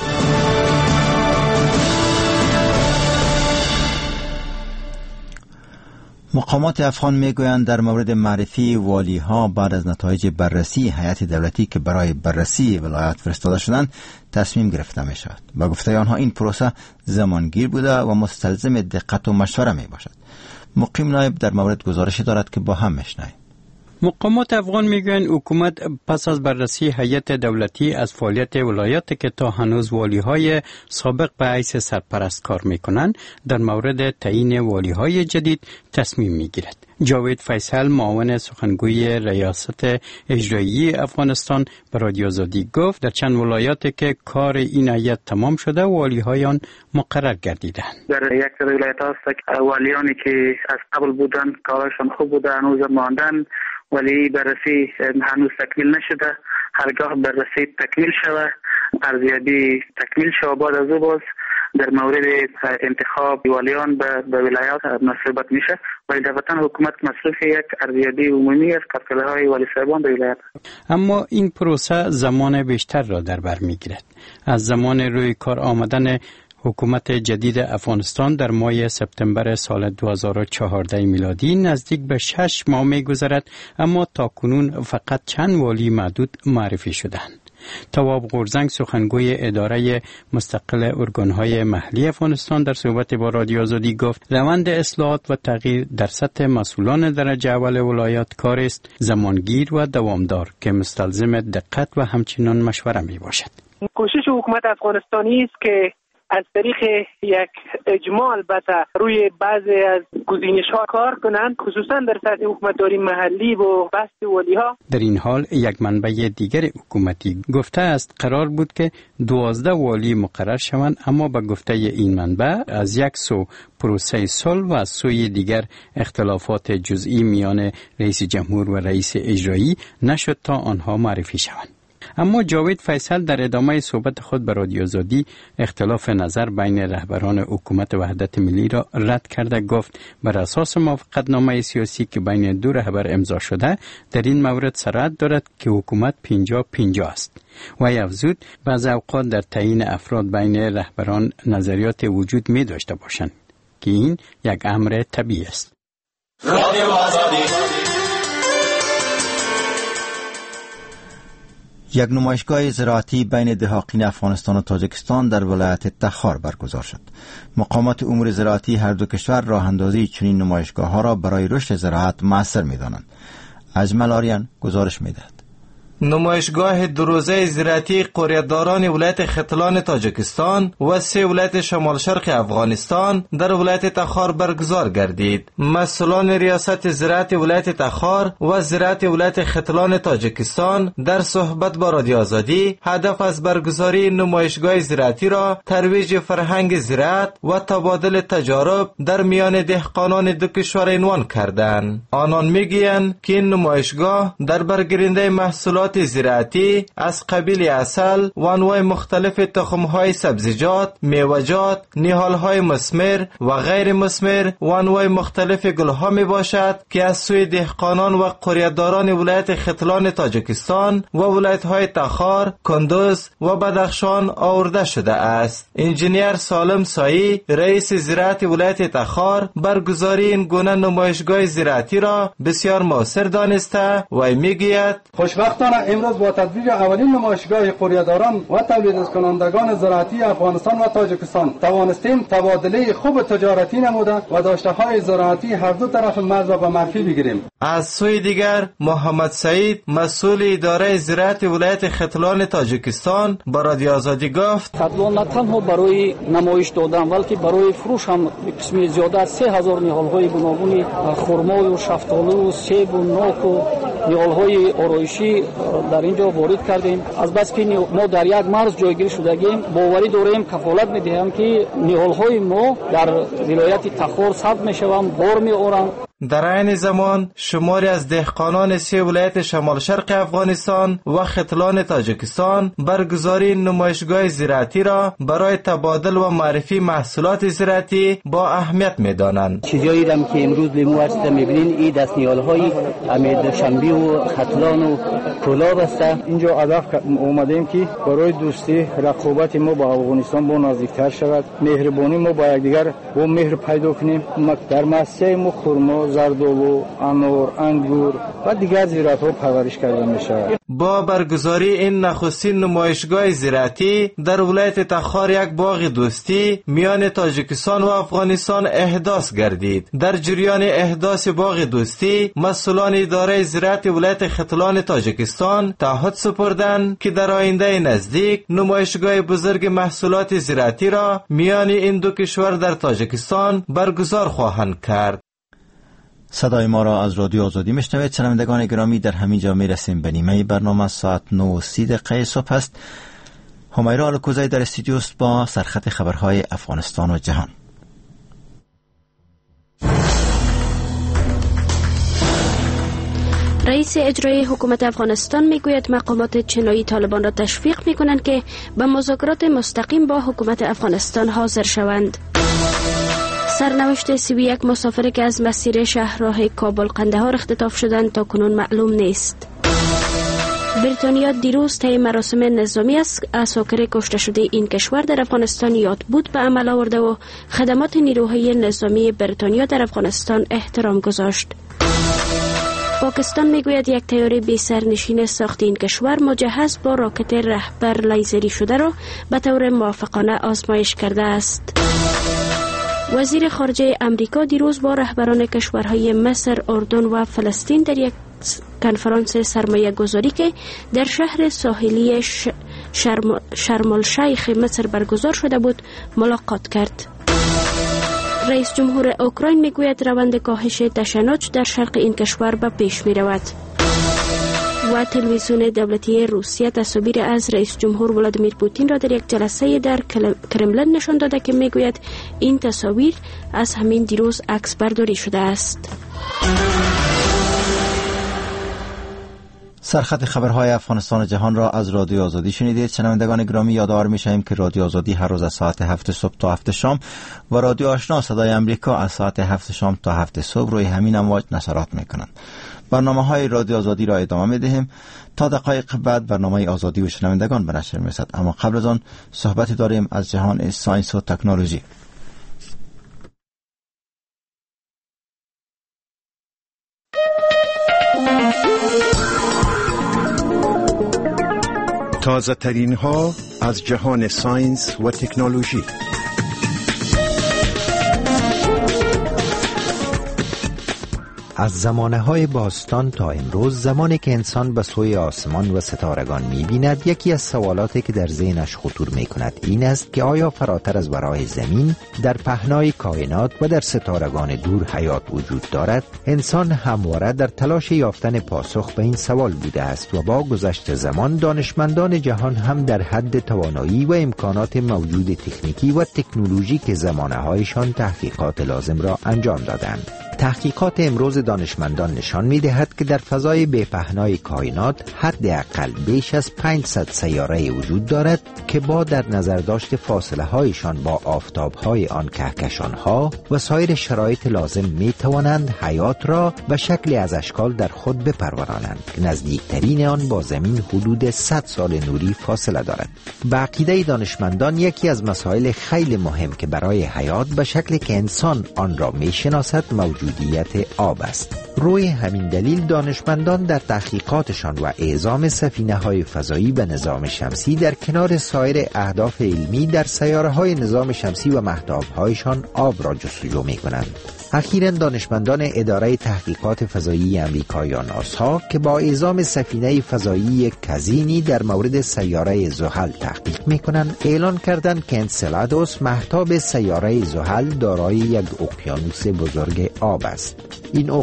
مقامات افغان میگویند در مورد معرفی والی ها بعد از نتایج بررسی هیئت دولتی که برای بررسی ولایت فرستاده شدند تصمیم گرفته می شود. با گفته آنها این پروسه زمانگیر بوده و مستلزم دقت و مشوره می باشد. مقیم نایب در مورد گزارشی دارد که با هم میشنویم. مقامات افغان میگویند حکومت پس از بررسی هیئت دولتی از فعالیت ولایات که تا هنوز والیهای سابق به حیث سرپرست کار میکنند در مورد تعیین والیهای جدید تصمیم میگیرد. جاوید فیصل معاون سخنگوی ریاست اجرایی افغانستان به رادیو آزادی گفت در چند ولایات که کار این هیئت تمام شده والیهای آن مقرر گردیدند. در یک سری ولایت هست که والیانی که از قبل بودن کارشان خوب بوده هنوز ماندن ولی بررسی هنوز تکمیل نشده. هرگاه بررسی تکمیل شود ارزیابی تکمیل شود بعد از او باز در مورد انتخاب والیان به ولایات مصوبت میشه و البته حکومت مصروف یک ارزیابی عمومی از کارکردهای والی صاحبان به ولایت. اما این پروسه زمان بیشتر را در بر میگیرد. از زمان روی کار آمدن حکومت جدید افغانستان در ماه سپتامبر سال 2014 میلادی نزدیک به 6 ماه می‌گذرد، اما تاکنون فقط چند والی معدود معرفی شدند. تواب غورزنگ سخنگوی اداره مستقل ارگان‌های محلی افغانستان در صحبت با رادیو آزادی گفت روند اصلاحات و تغییر در سطح مسئولان درجه اول ولایات کار است زمانگیر و دوامدار که مستلزم دقت و همچنین مشوره میباشد. کوشش حکومت افغانستانی است که از طریق یک اجماع البته روی بعضی از گزینش‌ها کار کنند، خصوصا در سطح حکومتداری محلی و بست والی‌ها. در این حال یک منبع دیگر حکومتی گفته است قرار بود که 12 والی مقرر شوند، اما به گفته این منبع از یک سو پروسه صلح و از سوی دیگر اختلافات جزئی میان رئیس جمهور و رئیس اجرایی نشد تا آنها معرفی شوند. اما جاوید فیصل در ادامه صحبت خود به رادیو آزادی اختلاف نظر بین رهبران حکومت وحدت ملی را رد کرده. گفت بر اساس موافقتنامه سیاسی که بین دو رهبر امضا شده در این مورد سرعت دارد که حکومت 50-50 است. و افزود بعض اوقات در تعیین افراد بین رهبران نظریات وجود می داشته باشند که این یک امر طبیعی است. رادیو آزادی یک نمایشگاه زراعتی بین دهاقین افغانستان و تاجیکستان در ولایت تخار برگزار شد. مقامات امور زراعتی هر دو کشور راه اندازی چنین نمایشگاه ها را برای رشد زراعت مؤثر می دانند. اجمل آریان گزارش می دهد. نمایشگاه دو روزه زراعتی قریه‌داران ولایت ختلان تاجیکستان و 3 ولایت شمال شرق افغانستان در ولایت تخار برگزار گردید. مسئولان ریاست زراعت ولایت تخار و زراعت ولایت ختلان تاجیکستان در صحبت با رادیو آزادی هدف از برگزاری نمایشگاه زراعتی را ترویج فرهنگ زراعت و تبادل تجارب در میان دهقانان دو کشور عنوان کردند. آنان میگویند که این نمایشگاه در برگیرنده محصولات زراعتی از قبیل عسل و انواع مختلف تخم‌های سبزیجات، میوه‌جات، نهال‌های مثمر و غیر مثمر و انواع مختلف گل‌ها میباشد که از سوی دهقانان و قریه‌داران ولایت ختلان تاجیکستان و ولایت‌های تخار، کندوز و بدخشان آورده شده است. انجینیر سالم سایی رئیس زراعت ولایت تخار برگزاری این گونه نمایشگاه زراعتی را بسیار مؤثر دانسته و میگوید خوشبختانه امروز با تدویر اولین نمایشگاه قریه‌داران و تولید کنندگان زراعتی افغانستان و تاجیکستان توانستیم تبادله خوب تجارتی نموده و داشته‌های زراعتی هر دو طرف مرز را به منفی بگیریم. از سوی دیگر محمد سعید مسئول اداره زراعت ولایت ختلان تاجیکستان با رادیو آزادی گفت ختلان نه تنها برای نمایش دادن بلکه برای فروش هم قسمی زیاده 3000 نهال‌های گوناگون خرما و شفتالو و سیب و ناک و نهال‌های آرایشی در اینجا وارد کردیم. از بس که ما در یک مرز جایگیر شدگیم باوری داریم کفالت می‌دهیم که نهال‌های ما در ولایت تخار ثبت می‌شوند بار می‌آورند. در عین زمان شماری از دهقانان 3 ولایت شمال شرق افغانستان و ختلان تاجیکستان برگزاری نمایشگاه زراعتی را برای تبادل و معرفی محصولات زراعتی با اهمیت می‌دانند. چیزایی دیدم که امروز لیمو هست می‌بینین این دستنیال‌های امید شنبی و ختلان و کلاب است. اینجا هدف اومدیم که برای دوستی رقابت ما با افغانستان با نزدیکتر شود، مهربانی ما با یکدیگر با مهر پیدا کنیم. در مسیح ما خرما، زردآلو، انار، انگور و دیگر زیرات‌ها پرورش کرده می‌شود. با برگزاری این نخستین نمایشگاه زراعتی در ولایت تخار یک باغ دوستی میان تاجیکستان و افغانستان احداث گردید. در جریان احداث باغ دوستی مسئولان اداره زراعت ولایت ختلان تاجیکستان تعهد سپردند که در آینده نزدیک نمایشگاه بزرگ محصولات زراعتی را میان این دو کشور در تاجیکستان برگزار خواهند کرد. صدای ما را از رادیو آزادی میشنوید. شنوندگان گرامی، در همین جا میرسیم به نیمه برنامه. ساعت 9:30 صبح است. همیرا الکوزی در استودیو است با سرخط خبرهای افغانستان و جهان. رئیس اجرایی حکومت افغانستان میگوید مقامات چینایی طالبان را تشویق میکنند که به مذاکرات مستقیم با حکومت افغانستان حاضر شوند. سرنوشت 31 مسافر که از مسیر شهرراه کابل قندهار اختطاف شدند تا کنون معلوم نیست. بریتانیا دیروز طی مراسم نظامی از عساکر کشته شده این کشور در افغانستان یادبود به عمل آورده و خدمات نیروهای نظامی بریتانیا در افغانستان احترام گذاشت. پاکستان میگوید یک طیاره بی سرنشین ساخت این کشور مجهز با راکت رهبر لیزری شده را به طور موافقانه آزمایش کرده است. وزیر خارجه امریکا دیروز با رهبران کشورهای مصر، اردن و فلسطین در یک کنفرانس سرمایه گذاری که در شهر ساحلی شرم الشیخ مصر برگزار شده بود ملاقات کرد. رئیس جمهور اوکراین میگوید روند کاهش تشنج در شرق این کشور به پیش می رود. و تلویزیون دولتی روسیه تصاویر از رئیس جمهور ولادیمیر پوتین را در یک جلسه در کرملین نشان داده که میگوید این تصاویر از همین دیروز عکس برداری شده است. سرخط خبرهای افغانستان و جهان را از رادیو آزادی شنیدید. شنوندگان گرامی، یادآور می‌شویم که رادیو آزادی هر روز از ساعت 7 صبح تا 7 شام و رادیو آشنا صدای امریکا از ساعت 7 شام تا 7 صبح روی همین امواج نشرات می‌کنند. برنامه‌های رادیو آزادی را ادامه می‌دهیم. تا دقایق بعد برنامه آزادی و شنوندگان به نشر می‌رسد، اما قبل از آن صحبتی داریم از جهان ساینس و تکنولوژی. تازه ترین ها از جهان ساینس و تکنولوژی. از زمانه‌های باستان تا امروز، زمانی که انسان به سوی آسمان و ستارگان می‌بیند، یکی از سوالاتی که در ذهنش خطور می‌کند این است که آیا فراتر از ورای زمین در پهنای کائنات و در ستارگان دور حیات وجود دارد؟ انسان همواره در تلاش یافتن پاسخ به این سوال بوده است و با گذشت زمان دانشمندان جهان هم در حد توانایی و امکانات موجود تکنیکی و تکنولوژیک زمانه‌هایشان تحقیقات لازم را انجام دادند. تحقیقات امروز دانشمندان نشان می‌دهد که در فضای بی‌پهنای کائنات حداقل بیش از 500 سیاره وجود دارد که با در نظر داشت فاصله‌هایشان با آفتاب‌های آن کهکشان‌ها و سایر شرایط لازم می‌توانند حیات را به شکلی از اشکال در خود بپرورانند که نزدیکترین آن با زمین حدود 100 سال نوری فاصله دارد. به عقیده دانشمندان یکی از مسائل خیلی مهم که برای حیات به شکلی که انسان آن را می‌شناسد موجودیت آب است. روی همین دلیل دانشمندان در تحقیقاتشان و اعزام سفینه‌های فضایی به نظام شمسی در کنار سایر اهداف علمی در سیاره‌های نظام شمسی و مهتاب‌هایشان آب را جستجو می‌کنند. اخیراً دانشمندان اداره تحقیقات فضایی امریکا یا ناسا که با اعزام سفینه فضایی کزینی در مورد سیاره زحل تحقیق می‌کنند، اعلان کردند که انسلادوس مهتاب سیاره زحل دارای یک اقیانوس بزرگ آب است. این اقیانوس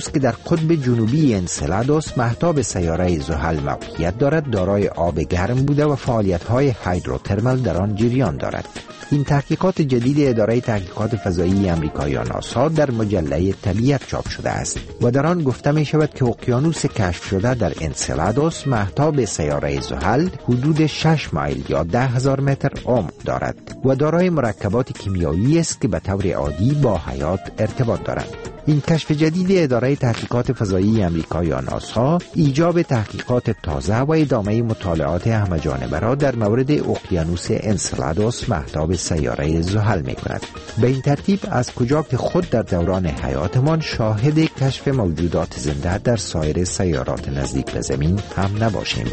اقیانوس که در قطب جنوبی انسلادوس مهتاب سیاره زحل موقعیت دارد دارای آب گرم بوده و فعالیت‌های هایدروترمال در آن جریان دارد. این تحقیقات جدید اداره تحقیقات فضایی آمریکا یا ناسا در مجله طبیعت چاپ شده است و در آن گفته می شود که اقیانوس کشف شده در انسلادوس مهتاب سیاره زحل حدود 6 مایل یا 10,000 متر عمق دارد و دارای مرکبات کیمیایی است که به طور عادی با حیات ارتباط دارند. این کشف جدید اداره تحقیقات فضایی آمریکا یا ناسا ایجاب تحقیقات تازه و ادامه مطالعات همه‌جانبه را در مورد اقیانوس انسلادوس مهتاب سیاره زحل می کند. به این ترتیب از کجا که خود در دوران حیاتمان شاهد کشف موجودات زنده در سایر سیارات نزدیک به زمین هم نباشیم.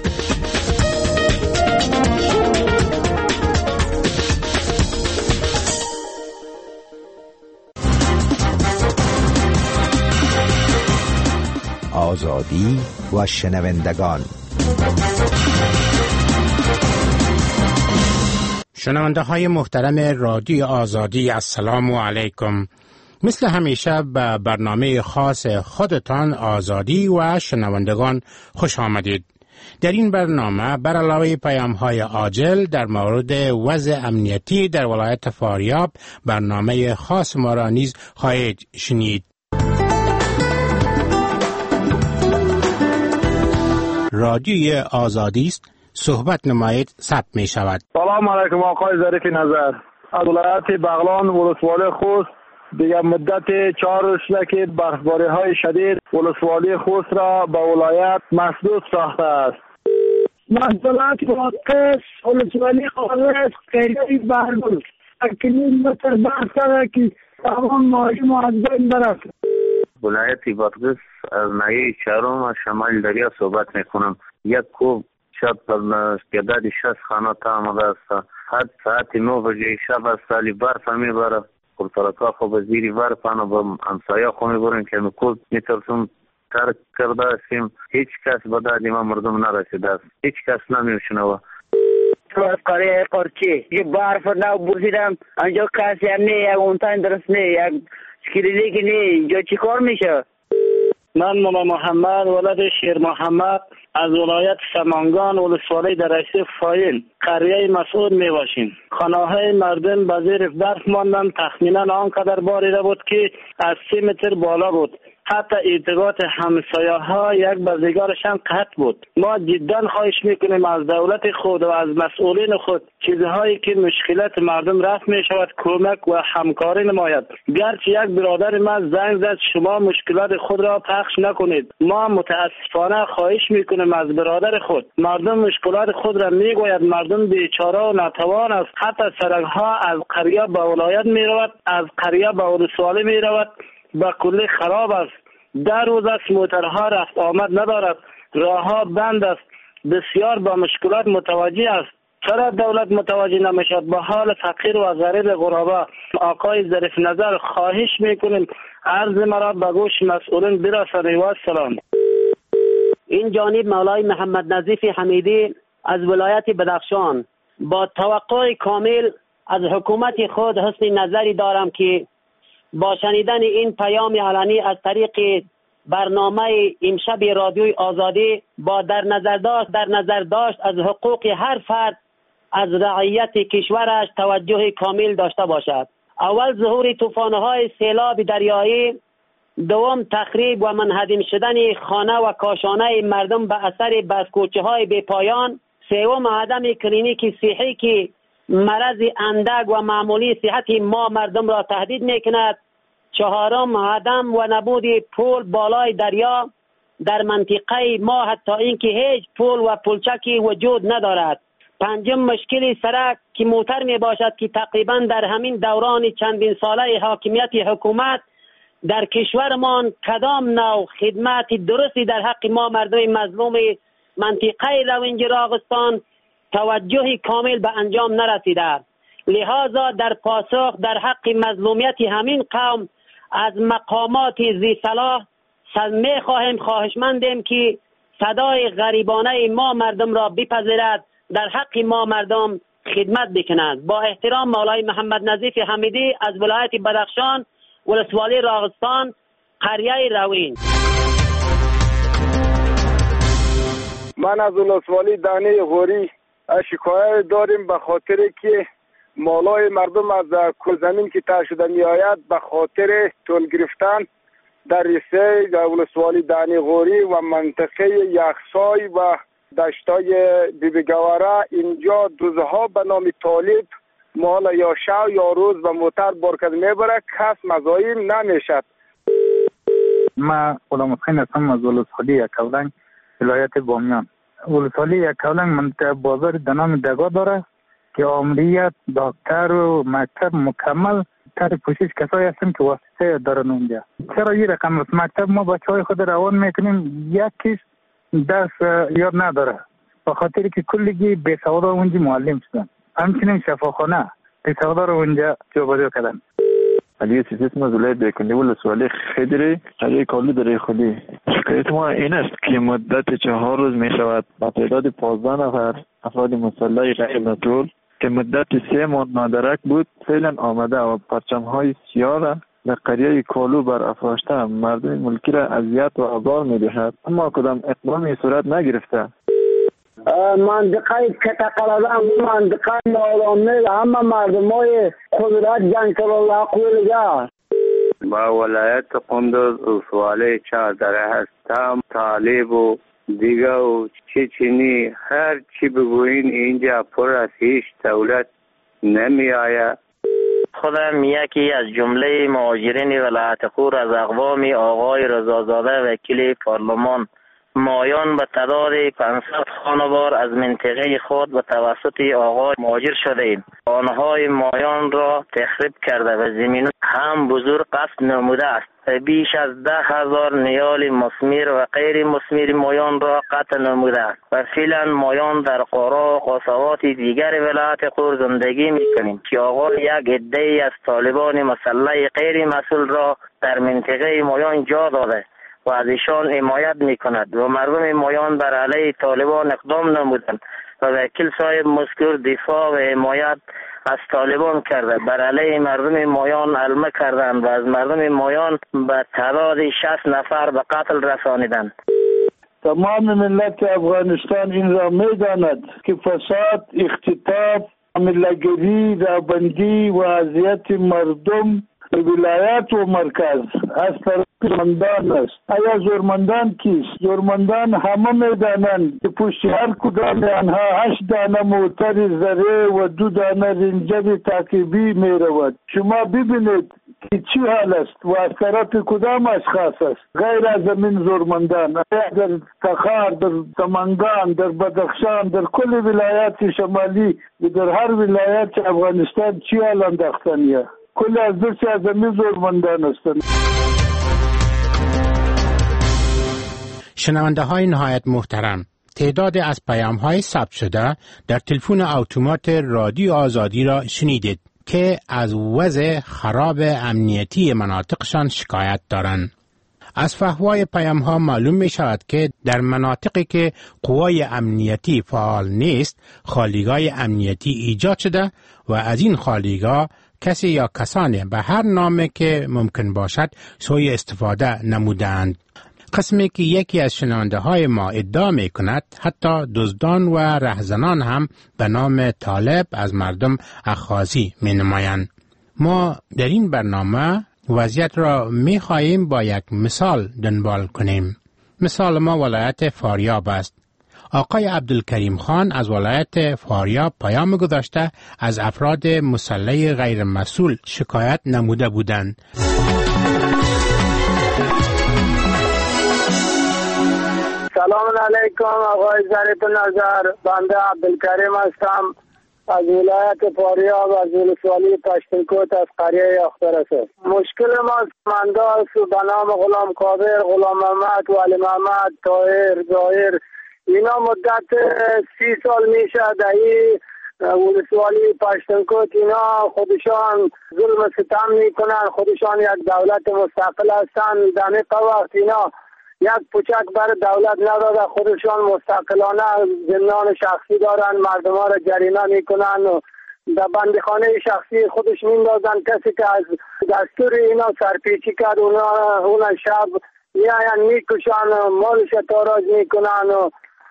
آزادی و شنوندگان. شنونده های محترم رادیو آزادی، السلام علیکم. مثل همیشه به برنامه خاص خودتان آزادی و شنوندگان خوش آمدید. در این برنامه بر علاوه پیام‌های عاجل در مورد وضع امنیتی در ولایت فاریاب، برنامه خاص ما را نیز خواهید شنید. رادیوی آزادی است، صحبت نمایید، ثبت می شود. سلام علیکم آقای ظریف نظر. از ولایت بغلان ولسوالی خوست دیگر مدت 4 روز که برفباری های شدید ولسوالی خوست را به ولایت مسدود ساخته است. محصولات واقع ولسوالی خوست خیلی برگل اکنون متر برف کرده که تمام ماهی از بین برفت. ولایت بادغیس از ناحیه چهارم از شمال دریا صحبت میکنم. یک کوب شب تعداد 60 خانه تا آمده است. حد ساعت 9 بجه شب از سالی برف میبره. پرترکا خوب زیری برف آنو با همسایه خو میبرن که کوب میترسون ترک کرده استیم. هیچ کس به داد ما مردم نرسیده است. هیچ کس نمیشنوه. تو از قریه قرچی یه برف نو بردیدم انجا کسی هم نه، یک اونتان درست نه، یک کلیدی که نه. اینجا چی کار میشه؟ من مولا محمد ولد شیر محمد از ولایت سمنگان ولسوالی در رئیس فاین قریه مسعود می باشیم. خانه های مردم به زیر برف ماندن. تخمینا آنقدر باریده بود که از 3 متر بالا بود. حتی ارتباط همسایه ها یک به دیگرشان قطع بود. ما جدا خواهش میکنیم از دولت خود و از مسئولین خود چیزهایی که مشکلات مردم رفع می شود کمک و همکاری نماید. گرچه یک برادر ما زنگ زد شما مشکلات خود را پخش نکنید، ما متاسفانه خواهش میکنیم از برادر خود. مردم مشکلات خود را میگوید. مردم بیچاره و ناتوان است. حتی سرک ها از قریه به ولایت می رود، از قریه به ولسوالی می رود. با کلی خراب است. 10 روز است موترها رفت آمد ندارد. راه ها بند است. بسیار با مشکلات متوجه است. چرا دولت متوجه نمیشد با حال فقیر و غریب غربا؟ آقای ظریف نظر خواهش میکنیم عرض مرا به گوش مسئولین برسانید. و سلام. این جانب مولای محمد نظیف حمیدی از ولایت بدخشان. با توقع کامل از حکومت خود حسن نظری دارم که با شنیدن این پیام علنی از طریق برنامه امشب رادیوی آزادی با در نظر داشت از حقوق هر فرد از رعیت کشورش توجه کامل داشته باشد. اول ظهور طوفان‌های سیلاب دریایی، دوم تخریب و منهدم شدن خانه و کاشانه مردم به اثر بسکوچه‌های بی‌پایان، سوم عدم کلینیک صحی که مرض اندک و معمولی صحت ما مردم را تهدید میکند، چهارم عدم و نبود پول بالای دریا در منطقه ما، حتی اینکه هیچ پول و پلچکی وجود ندارد، پنجم مشکل سرک که موتر می باشد که تقریبا در همین دوران چندین ساله حاکمیت حکومت در کشورمان کدام نوع خدمت درستی در حق ما مردم مظلوم منطقه روینج راغستان توجه کامل به انجام نرسیده. لذا در پاسخ در حق مظلومیت همین قوم از مقامات ذی صلاح خواهشمندیم که صدای غریبانه ما مردم را بپذیرد، در حق ما مردم خدمت بکند. با احترام مولای محمد نظیف حمیدی از ولایت بدخشان ولسوالی راغستان قریه روین. من از ولسوالی دانه غوری شکایت داریم به خاطر که مالای مردم از زمین که تر شده می آید به خاطر تول گرفتن در ریسه ولسوالی دانه غوری و منطقه یخسای و دشتای بیبیگواره اینجا دوزها به نام طالب مال یا شب یا روز و موتر برکت میبره، کس مزایم نمیشد. ما غلام حسین هستم از ولسوالی یکاولنگ ولایت بامیان. ولسوالی یکاولنگ منطقه بازار دنام دگا داره که عملیات دکتر و مکتب مکمل تر پوشش کسایی هستیم که واسطه دارن اونجا. چرا این رقم است؟ مکتب ما بچه های خود روان میکنیم یکیش درس یاد نداره به خاطر که کلگی بیسوادا اونجا معلم شدن. همچنین شفاخانه بیسوادا رو اونجا جابجا کردن. علی سیستم از ولایت بیکنی ولسوالی خیدری علی کالو داره خودی. شکایت ما این است که مدت 4 روز می شود با تعداد 15 نفر افراد مسلح غیر مسئول که مدت 3 ماه نادرک بود فعلا آمده و پرچم های سیاه را در قریه کالو بر افراشته مردم ملکی را اذیت و آزار می دهد، اما کدام اقدامی صورت نگرفته. منطقه کتقلدن منطقه نارامل همه مردم های قدرت جنگ کرده قولگاه با ولایت قندوز ولسوالی 14 هستم. طالب و دیگه و چینی هر چی بگوین اینجا پر از هیچ دولت نمی آید. خودم یکی از جمله مهاجرین ولایت خور از اقوام آقای رضازاده وکیل پارلمان مایان به تعداد 500 خانوار از منطقه خود به توسط آقای مهاجر شده ایم. آنهای مایان را تخریب کرده و زمین هم بزرگ قصد نموده است. بیش از 10,000 نیال مثمر و غیر مثمر مایان را قطع نموده است و فعلا مایان در قرا و قصوات دیگر ولایت خور زندگی میکنیم که آقا یک عده از طالبان مسلح غیر مسئول را در منطقه مایان جا داده و از ایشان حمایت میکند و مردم مایان بر علیه طالبان اقدام نمودند و وکیل صاحب مذکور دفاع و حمایت از طالبان کرده، بر علیه مردم مایان علمه کردند و از مردم مایان به تعداد 60 نفر به قتل رسانیدند. تمام ملت افغانستان این را میداند که فساد، اختطاف، ملت‌گری، رابندی و اذیت مردم ولایت و مرکز از طرف زورمندان است. آیا زورمندان کیست؟ زورمندان همه میدانند که پشت هر کدام آنها 8 دانه موتر زره و 2 دانه رنجر تعقیبی می رود. شما ببینید که چی حال است و از طرف کدام اشخاص است غیر از زمین زورمندان. در تخار، در سمنگان، در بدخشان، در کل ولایات شمالی و در هر ولایت افغانستان چی حال انداختنیه؟ کل از درچه از زمین زورمندان هستند. شنونده های نهایت محترم، تعداد از پیام های ثبت شده در تلفن اتومات رادیو آزادی را شنیدید که از وضع خراب امنیتی مناطقشان شکایت دارند. از فحوای پیام ها معلوم می شود که در مناطقی که قوای امنیتی فعال نیست خالیگاه امنیتی ایجاد شده و از این خالیگاه کسی یا کسانی به هر نامی که ممکن باشد سوء استفاده نمودند. قسمی که یکی از شنونده های ما ادعا می کند حتی دزدان و رهزنان هم به نام طالب از مردم اخاذی می نمایند. ما در این برنامه وضعیت را می خواهیم با یک مثال دنبال کنیم. مثال ما ولایت فاریاب است. آقای عبدالکریم خان از ولایت فاریاب پیام گذاشته از افراد مسلح غیر مسئول شکایت نموده بودند. سلام علیکم آقای ظریف نظر، بنده عبدالکریم هستم از ولایت فاریاب از ولسوالی پشتونکوت از قریه اخترسه. مشکل ما سمنده است به نام غلام قادر، غلام محمد، ولی محمد، طاهر، ظاهر. اینا مدت 30 سال میشه در این ولسوالی پشتونکوت اینا خودشان ظلم ستم میکنن، خودشان یک دولت مستقل هستن. در وقت اینا یک پوچک بر دولت نداده، خودشان مستقلانه زندان شخصی دارن، مردم ها را جریمه میکنن و در بندخانه شخصی خودش میندازن. کسی که از دستور اینا سرپیچی کرد اونا شب میاین میکشن، مالش تاراج میکنن و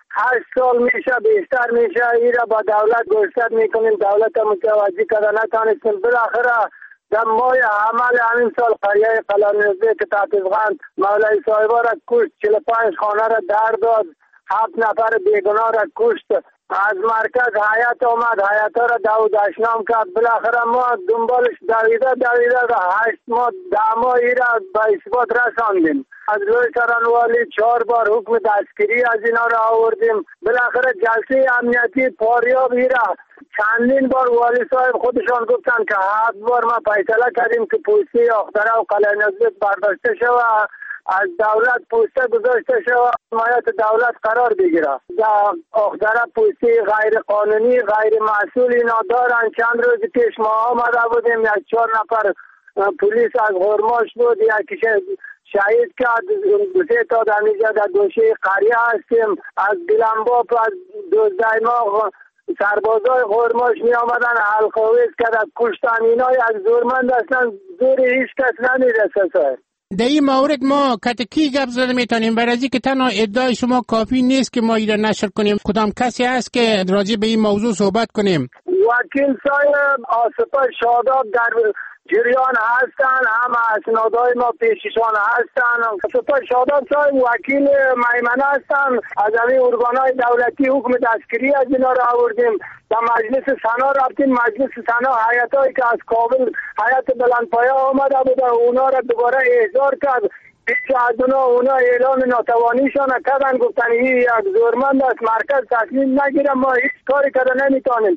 8 سال میشه بیشتر میشه ایرا با دولت گفتگو میکنیم، دولت متوجه کرده نتانستیم. بالاخره در ماه عمل همین سال قریه قلانوزه که تحتیزغان مولای صاحبا را کشت، 45 خانه را در داد، 7 نفر بیگناه را کشت. از مرکز حیات آمد، حیات ها را داود اشنام کرد. بالاخره ما دنبالش دویده و 8 ماه 10 ماه را به اثبات رساندیم. از روی سرانوالی 4 بار حکم دستگیری از اینا را آوردیم. بالاخره جلسه امنیتی پاریاب را چندین بار والی صاحب خودشان گفتن که 7 بار ما فیصله کردیم که پوستی اختره و قلعه نزدیک برداشته شود، از دولت پوسته گذاشته شود، حمایت دولت قرار بگیره. در اختره پوستی غیر قانونی غیر مسئول اینا دارن. چند روز پیش ما آمده بودیم، 4 نفر پلیس از غرماش بود، یکی شهید کرد، 2 تا دمیجه در گوشه قریه هستیم. از گلنباب از 12 ماه سربازای غرماش می آمدن حلقاویز کرد، کشتن. اینا یک زورمند هستن، زور هیچ کس نمیرسه. در این مورد ما کتکی گپ زده میتونیم، برای از که تنها ادعای شما کافی نیست که ما ایره نشر کنیم. کدام کسی هست که راجع به این موضوع صحبت کنیم؟ وکیل صاحب آصف شاداب در جریان هستن، هم اسنادهای ما پیششان هستن. آصف شاداب صاحب وکیل میمنه هستن. از همین ارگانهای دولتی حکم دستگیری از اینا را آوردیم. در مجلس سنا رفتیم، مجلس سنا حیاتایی که از کابل حیات بلندپایه آمده بوده اونا را دوباره احضار کرد. اونا اعلام ناتوانیشان کردن، گفتن این یک زورمند است، مرکز تصمیم نگیره، ما هیچ کاری کرده نمیتونیم.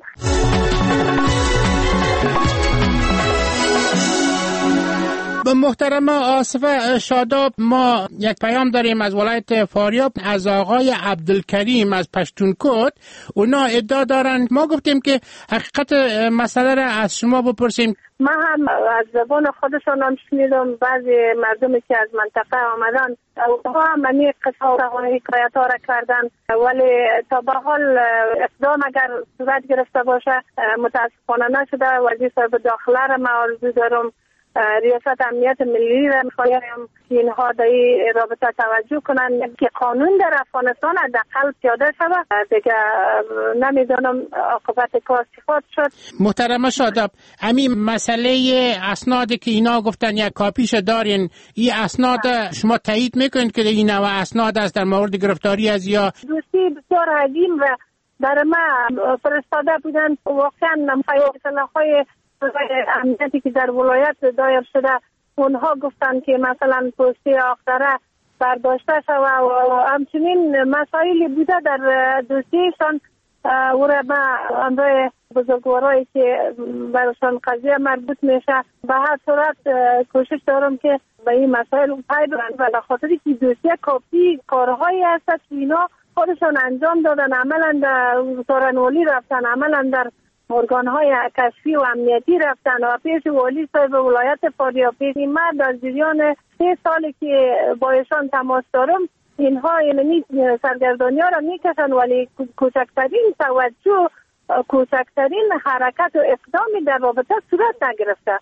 محترم آصف شاداب، ما یک پیام داریم از ولایت فاریاب از آقای عبدالکریم از پشتونکوت. اونا ادعا دارن، ما گفتیم که حقیقت مسئله را از شما بپرسیم. ما هم از زبان خودشان هم شنیدم بعضی مردمی که از منطقه آمدن اونها هم منی قصه و حکایت ها را کردن، ولی تا به حال اقدام اگر صورت گرفته باشه متاسفانه نشده. وزیر صاحب داخله را ما آرزو دارم، ریاست امنیت ملی را میخوایم که اینها در این رابطه توجه کنند که قانون در افغانستان حداقل پیاده شود. دیگه نمیدونم عاقبت کار چی خواهد شد. محترم شاداب، همین مسئله اسنادی که اینا گفتن یک کاپیش دارین، این اسناد شما تایید میکنید که این نوع اسناد است در مورد گرفتاری از یا دوستی بسیار عظیم و در ما فرستاده بودن. واقعا فیاض‌های امنیتی که در ولایت دایر شده اونها گفتن که مثلا پستی آختره برداشته شده و همچنین مسائلی بوده در دوستیشان و را ما همراه بزرگوارایی که برشان قضیه مربوط میشه به هر صورت کوشش دارم که به این مسائل پای برند و خاطری که دوستی کافی کارهایی هست که اینا خودشان انجام دادن، عملا در سارنوالی رفتن، عملا در ارگان‌های کشفی و امنیتی رفتن و پیش والی صاحب ولایت فاریاب. من در جریان 3 سالی که با ایشان تماس دارم اینها یعنی سرگردانی ها را میکشن، ولی کوچکترین توجه، کوچکترین حرکت و اقدامی در رابطه صورت نگرفته.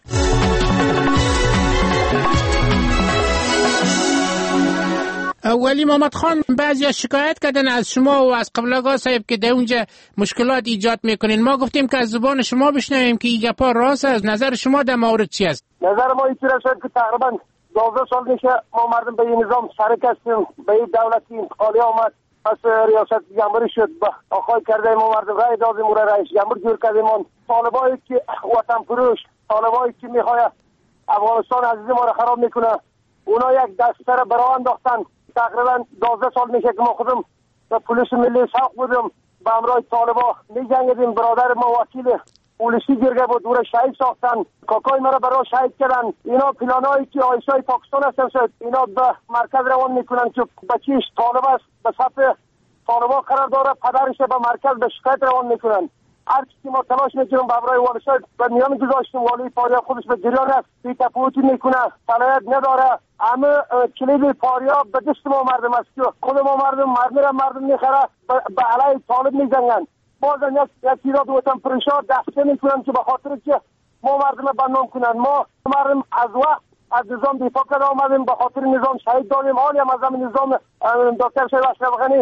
ولی محمد خان بعضی شکایت کردن از شما و از قبلگاه صاحب که در اونجا مشکلات ایجاد میکنین. ما گفتیم که از زبان شما بشنویم که این گپا راست است. نظر شما در مورد چی است؟ نظر ما اینطور است که تقریبا 12 سال میشه ما مردم به این نظام شریک هستیم. به این دولتی انتقالی آمد، پس ریاست جمهوری شد، با آخای کرده ما مردم رای دادیم و رئیس جمهور جور کردیم. طالبایی که وطن فروش، طالبایی که میخواد افغانستان عزیز ما را خراب میکنه، اونا یک دست سر برای انداختن. تقریبا 12 سال میشه که ما خودم به پلیس ملی ساق بودم، به همراه طالبا میجنگیدیم. برادر ما وکیل پلیسی گرگه بود، او را شهید ساختن، کاکای مرا برای شهید کردن. اینا پلانایی که آیسای پاکستان هستن شد، اینا به مرکز روان میکنن که بچیش طالب است، به صف طالبا قرار داره، پدرش به مرکز به شکایت روان میکنن. هر چیزی ما تلاش میکنیم به همراه والی صاحب و میان گذاشتیم. والی فاریاب خودش به جریان است، بی تفاوتی میکنه، صلاحیت نداره. همه کلید فاریاب به دست ما مردم است که خود ما مردم میخره به علیه طالب میجنگن. بازن یک ایراد وطن فروشا دسته میکنن که به خاطر که ما مردم بدنام کنن. ما مردم از وقت از نظام دفاع کرده آمدیم، به خاطر نظام شهید دادیم. حالی هم از همین نظام دکتر شریف اشرف غنی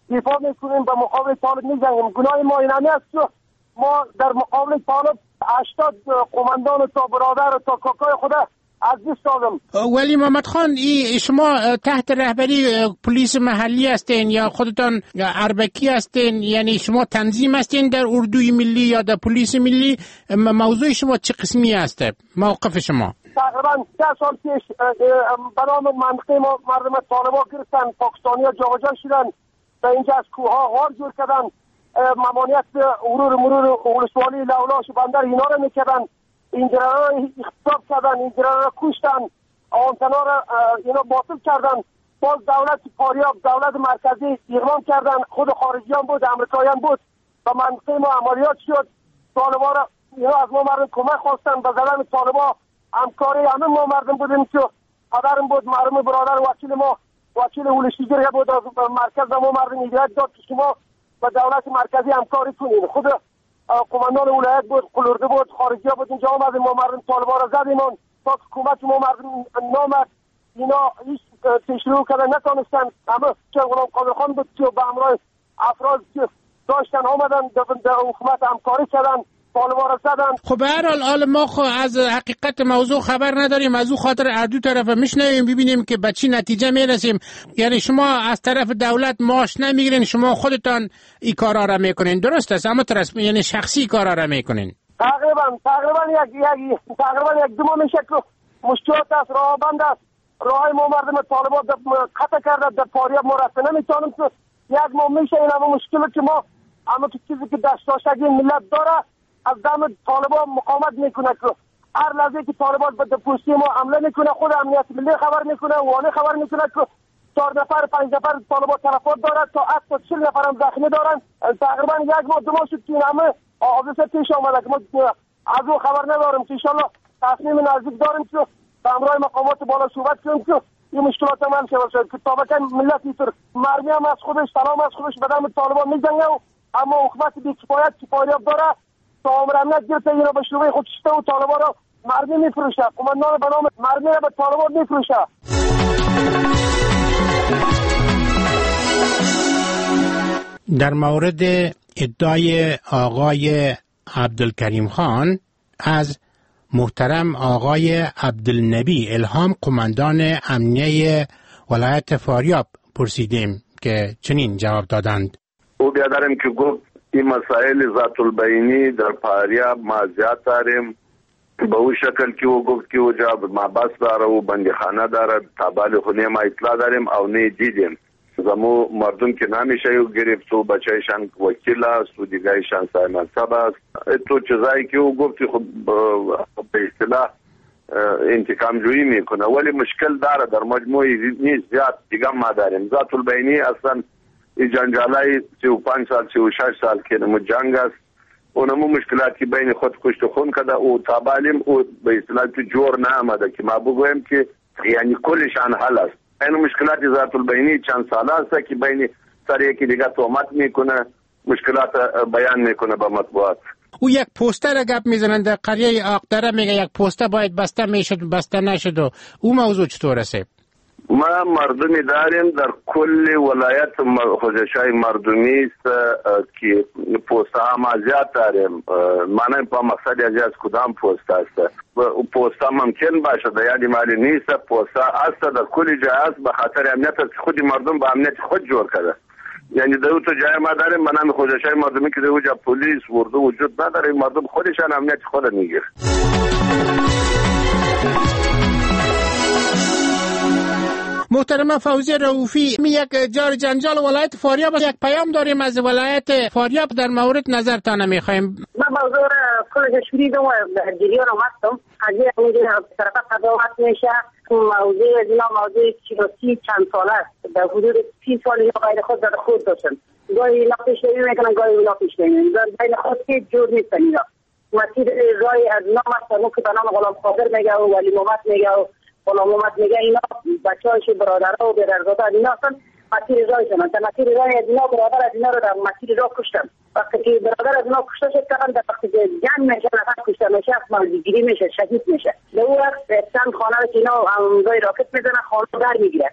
دفاع میکنیم، به مقابل طالب میجنگیم. گناه ما اینمی است که ما در مقابل طالب 80 قماندان و تا برادر و تا کاکای خود از دست دادم. ولی محمد خان، شما تحت رهبری پلیس محلی هستین یا خودتان اربکی هستین؟ یعنی شما تنظیم هستین در اردوی ملی یا در پلیس ملی؟ موضوع شما چه قسمی هسته؟ موقف شما؟ تقریبا 10 سال پیش به نام منطقه ما مردم طالبا گرفتن، پاکستانی ها جابجا شدن، به اینجا از کوه ها غار جور کردن، ممانعت مرور ولسوالی لولاش بندر اینا رو میکردن، اینجرا را اختطاف کردن، اینجرا را کشتن، آنتنا را اینا باطل کردن. باز دولت فاریاب، دولت مرکزی اقدام کردن، خود خارجیان بود، امریکاییان بود، و منطقه ما عملیات شد. طالبا را اینا از ما مردم کمک خواستن به زدن طالبا. همکاری همه ما مردم بودیم که پدرم بود، مرحوم برادر وکیل ما، وکیل ولشیگیر بود، از مرکز ما مردم ایدیت داد که شما با دولت مرکزی همکاری کنید. خود قماندان ولایت بود، قلورده بود، خارجی بود، اینجا آمدیم ما مردم طالبا را زدیم تا حکومت ما مردم نامد. اینا هیچ تشریح کردن نتانستن. همه که غلام قادر خان بود که به همراه افراد که داشتن آمدن در حکومت همکاری کردن، طالبا را زدن. خب به هر حال ما از حقیقت موضوع خبر نداریم، از او خاطر از دو طرف میشنویم ببینیم که به چی نتیجه میرسیم. یعنی شما از طرف دولت معاش نمیگیرین، شما خودتان این کارا را میکنین، درست است؟ اما یعنی شخصی کارا را میکنین. تقریبا یک دو ماه میشه که مشکلات است، راه بند است، راه ما مردم طالبا قطع کرده، در فاریاب ما رفته نمیتونیم که یک ماه میشه. این همه مشکل که ما اما که چیزی که داشتگی ملت داره از دم طالبا مقاومت میکنه که هر لحظه که طالبا به پشتی ما حمله میکنه، خود امنیت ملی خبر میکنه، والی خبر میکنه که 4 نفر 5 نفر طالبا تلفات داره، تا 40 نفر هم زخمی دارن. تقریبا یک ماه دو ماه شد که همه حادثه پیش آمده که ما از او خبر نداریم. که انشالله تصمیم نزدیک داریم که به همراه مقامات بالا صحبت کنیم که این مشکلات هم حل شود که طبقا ملت اینطور مرمی هم از خودش، سلام از خودش به دم طالبا میجنگه، اما حکومت بی‌کفایت که فاریاب داره تا عمر امنیت گرفته اینا به شروع خود شده و طالبا را مرمی میفروشه، قماندان به نام مرمی را به طالبا میفروشه. در مورد ادعای آقای عبدالکریم خان از محترم آقای عبدالنبی الهام قماندان امنیه ولایت فاریاب پرسیدیم که چنین جواب دادند. او بیادرم که گفت این مسائل ذات البینی در فاریاب ما زیاد داریم، به او شکل که او گفت که او جا محبس داره و بندیخانه داره، تابال خونه ما اطلاع داریم او نه دیدیم. زمو مردم که نمیشه او گرفت و بچهشان وکیل است و دیگرشان صاحب منصب است. تو چیزایی که او گفت خب به اصطلاح انتقام جویی میکنه، ولی مشکل داره در مجموعه نیست زیاد دیگه ما داریم. ذات البینی اصلا این جنجالای 35 سال 36 سال که نمو جنگ است، اونمو مشکلاتی بین خود کشت خون کده او تابالیم او به اصطلاح تو جور نامده که ما بگویم که یعنی کلشان حل است. این مشکلات ذات البینی چند سال است که بین سر یکی دیگه تهمت میکنه، مشکلات بیان میکنه به مطبوعات. او یک پوستر گپ میزنن در قریه آقدره، میگه یک پوستر باید بسته میشد بسته نشد و او موضوع چطور است؟ ما مردمی داریم در کل ولایت خوزشای مردمی است که پوسته ما زیاد داریم. معنی با مقصد از کدام پوسته است پوسته ممکن باشه در یادی مالی نیست، پوسته است در کل جای است به خاطر امنیت است. خودی مردم با امنیت خود جور کرده. یعنی در تو جای ما داریم منام خوزشای مردمی که در اوجا پلیس ورده وجود نداره، مردم خودشان امنیت خود میگیره. محترم فوزی رؤوفی، می یک جار جنجال ولایت فاریاب یک پیام داریم از ولایت فاریاب، در مورد نظرتان میخوایم. من موضوع را کلش شنیدم و جریان هستم. قضیه اونجا طرف قضاوت میشه. موضوع اینا موضوع 30 چند ساله است. در حدود 30 سال اینا غیر خود در خود داشتن. گاهی اینا پیش نمیکنن، گاهی اینا پیش نمیکنن. بین خود هیچ جور نیستن اینا. مسیر رای از نام است که به نام غلام قادر میگه و ولی محمد میگه و غلام محمد میگه اینا بچه‌هاش برادرها و برادرزاده اینا هستن. مسیر رایشون در مسیر رای از اینا برادر از اینا رو در مسیر راه کشتن. وقتی که برادر از اینا کشته شد تقریبا در وقتی که جنگ میشه نفر کشته میشه مالگیری میشه شهید میشه. به اون وقت چند خانه که اینا امضای راکت میزنن خانه در میگیره و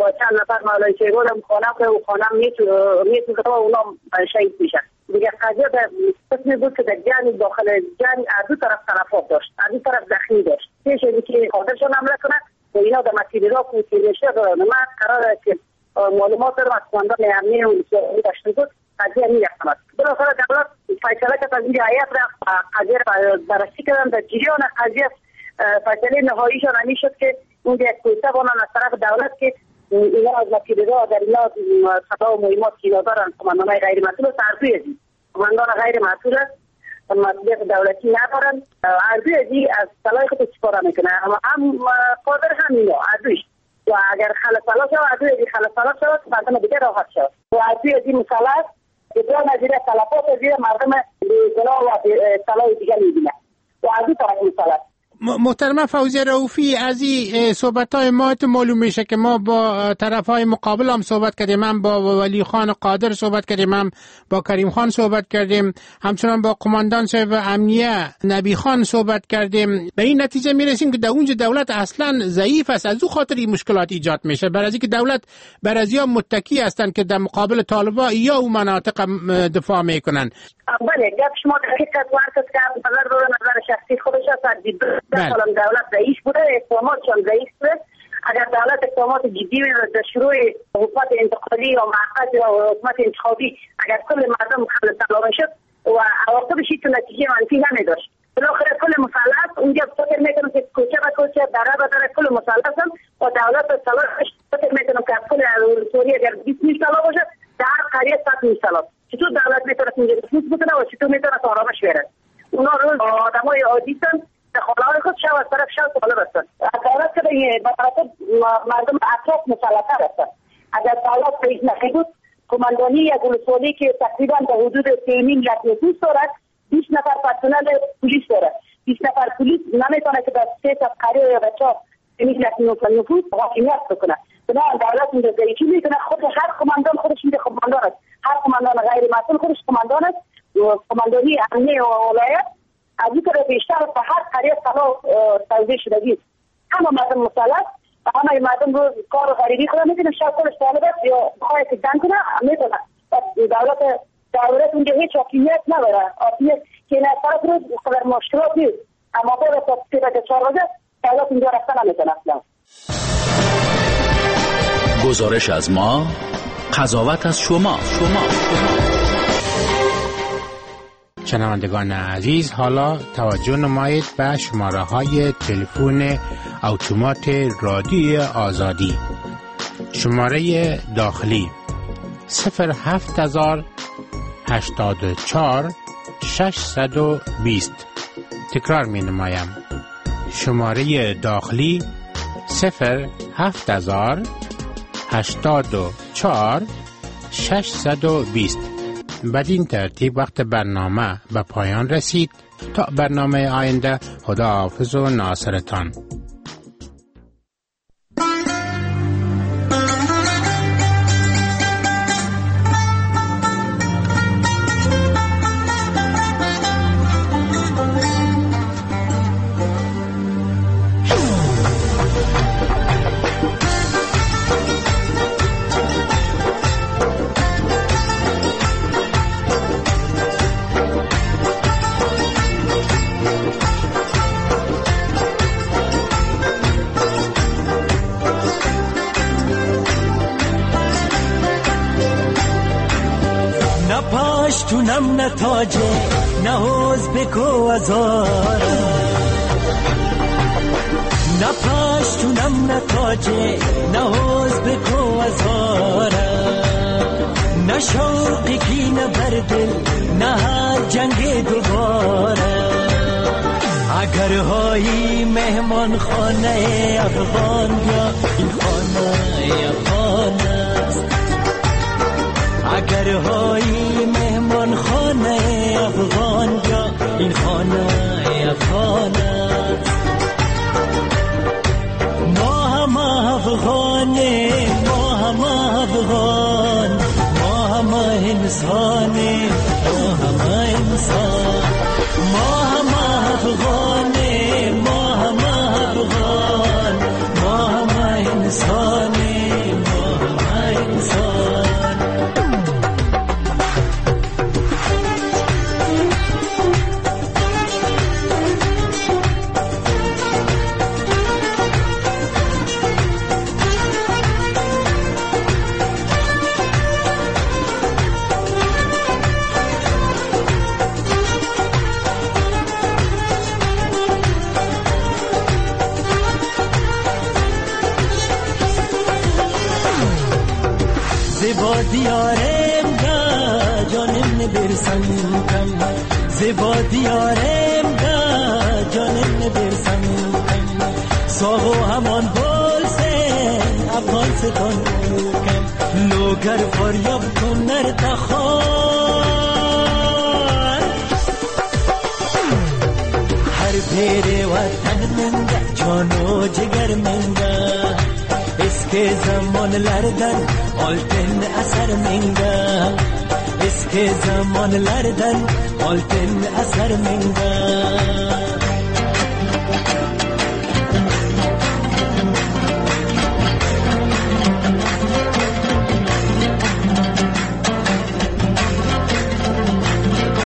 با چند نفر مولای چگولم خانم که او خانم میتونه و اونا شهید میشن. دیگه قضیه به قسمی بود که در جنگ داخل جنگ از دو طرف تلفات داشت، از دو طرف زخمی داشت. پیش از که قادرشان حمله کنه و اینا در مسیر را کوچیلشه دارن. من قراره که معلومات رو از کماندان امنیه و داشته بود قضیه میرفتم. بالاخره دولت فیصله کرد از این هیئت را قضیه را بررسی کردن. در جریان قضیه فیصله نهاییشان همین شد که اونجا یک کویته بانن از طرف دولت که اینا از مسیر را در اینا صدا و مهمات که اینا دارن کماندان غیر مسئول و تردوی ازی کماندان غیر مسئول مسئولیت دولتی ندارن. اردوی ازی از صلاح خود استفاده میکنه اما هم قادر هم اینا اردویش و اگر خلصلا شد اردوی ازی خلصلا شد مردم دیگه راحت شد و اردوی ازی مسلط بسیار نظیره تلفات ازی مردم گناه و صلاح دیگه میبینه و اردوی طرف مسلط. محترمه فوزیه رؤوفی، از این صحبت‌های ما معلوم میشه که ما با طرف‌های مقابل هم صحبت کردیم، من با ولی خان قادر صحبت کردیم، هم با کریم خان صحبت کردیم، همچنان با قماندان صاحب امنیه نبی خان صحبت کردیم. به این نتیجه میرسیم که در اونجا دولت اصلا ضعیف است، از اون خاطر این مشکلات ایجاد میشه، برای اینکه دولت برازیا متکی هستند که در مقابل طالبان یا اون مناطق دفاع میکنن. بله، گپ شما دقیقاً وارد کرد. نظر شخصی خودش است. مثلا دولت ضعیف بوده، اقداماتشان ضعیف بوده. اگر دولت اقدامات جدی در شروع حکومت انتقالی یا معقد یا حکومت انتخابی اگر کل مردم خلص سلامه شد و عواقبش تو نتیجه منفی نمیداشت، بالاخره کل مسلط اونجا فکر میکنم که کوچه به کوچه دره به دره کل مسلطن و دولت صلاحش فکر میکنم که کل سوریه اگر 20 سال باشه در هر قریه 100 سال چطور دولت میتونه اینجا فوت بکنه و چطور میتونه آرامش بیاره. اونا روز آدمای عادی‌تن خلای خود شو از طرف شو طالب هستن. دولت که به مردم اطراف مسلطه هستن. اگر دولت رئیس نخی کماندانی یک ولسوالی که تقریبا به حدود 3.5 لک نفوس دارد، 20 نفر پرسنل پلیس دارد. 20 نفر پلیس نمیتونه که در 3 تا قریه یا بچه 3.5 لک نفوس حاکمیت بکنه. بنابراین دولت اینجا ضعیفی میکنه. خود هر کماندان خودش اینجا کماندان است. هر کماندان غیر مسئول خودش کماندان است. کماندانی امنیه و ولایت از این طرف بیشتر به هر قریه صلاح توزیع شدگی همه مردم مسلط و همه مردم رو کار غریبی کنه میتونه شاید کلش طالب است یا بخواهی که جنگ کنه میتونه. دولت اونجا هیچ حاکمیت نداره. حاکمیت که این طرف رو قدر مشکلات نیست اما باید تا 3-4 روزه دولت اینجا رفتن نمیتونه اصلا. گزارش از ما، قضاوت از شما. شنوندگان عزیز، حالا توجه نمایید به شماره های تلفن اتومات رادیوی آزادی. شماره داخلی 07084 620. تکرار می نمایم. شماره داخلی 07084 620. بدین ترتیب وقت برنامه به پایان رسید. تا برنامه آینده، خداحافظ و ناصرتان. پاشتونم نتاجه نه حوز بکو ازاره، نه پاشتونم نتاجه نه حوز بکو ازاره، نه شوقی کی نه بردل نه جنگ دوباره. اگر هایی مهمان خانه افغان یا این خانه افغان است، اگر هایی مهمان خانه افغان یا این خانه افغان است. ما هم افغانه، ما هم افغان، ما هم انسانه، ما هم انسان. ما هم افغانه، ما هم افغان، ما هم انسانه، دیارم دا جانم نبرسم کم زیبا دیارم دا جانم نبرسم کم ساغو همان بولسن افغان ستان کم لوگر فریاب کن نرتخوار هر پیر وطن منگه جانو جگر منگه اسکه زمان لردن آلتن اثر منگه اسکه زمان لردن آلتن اثر منگه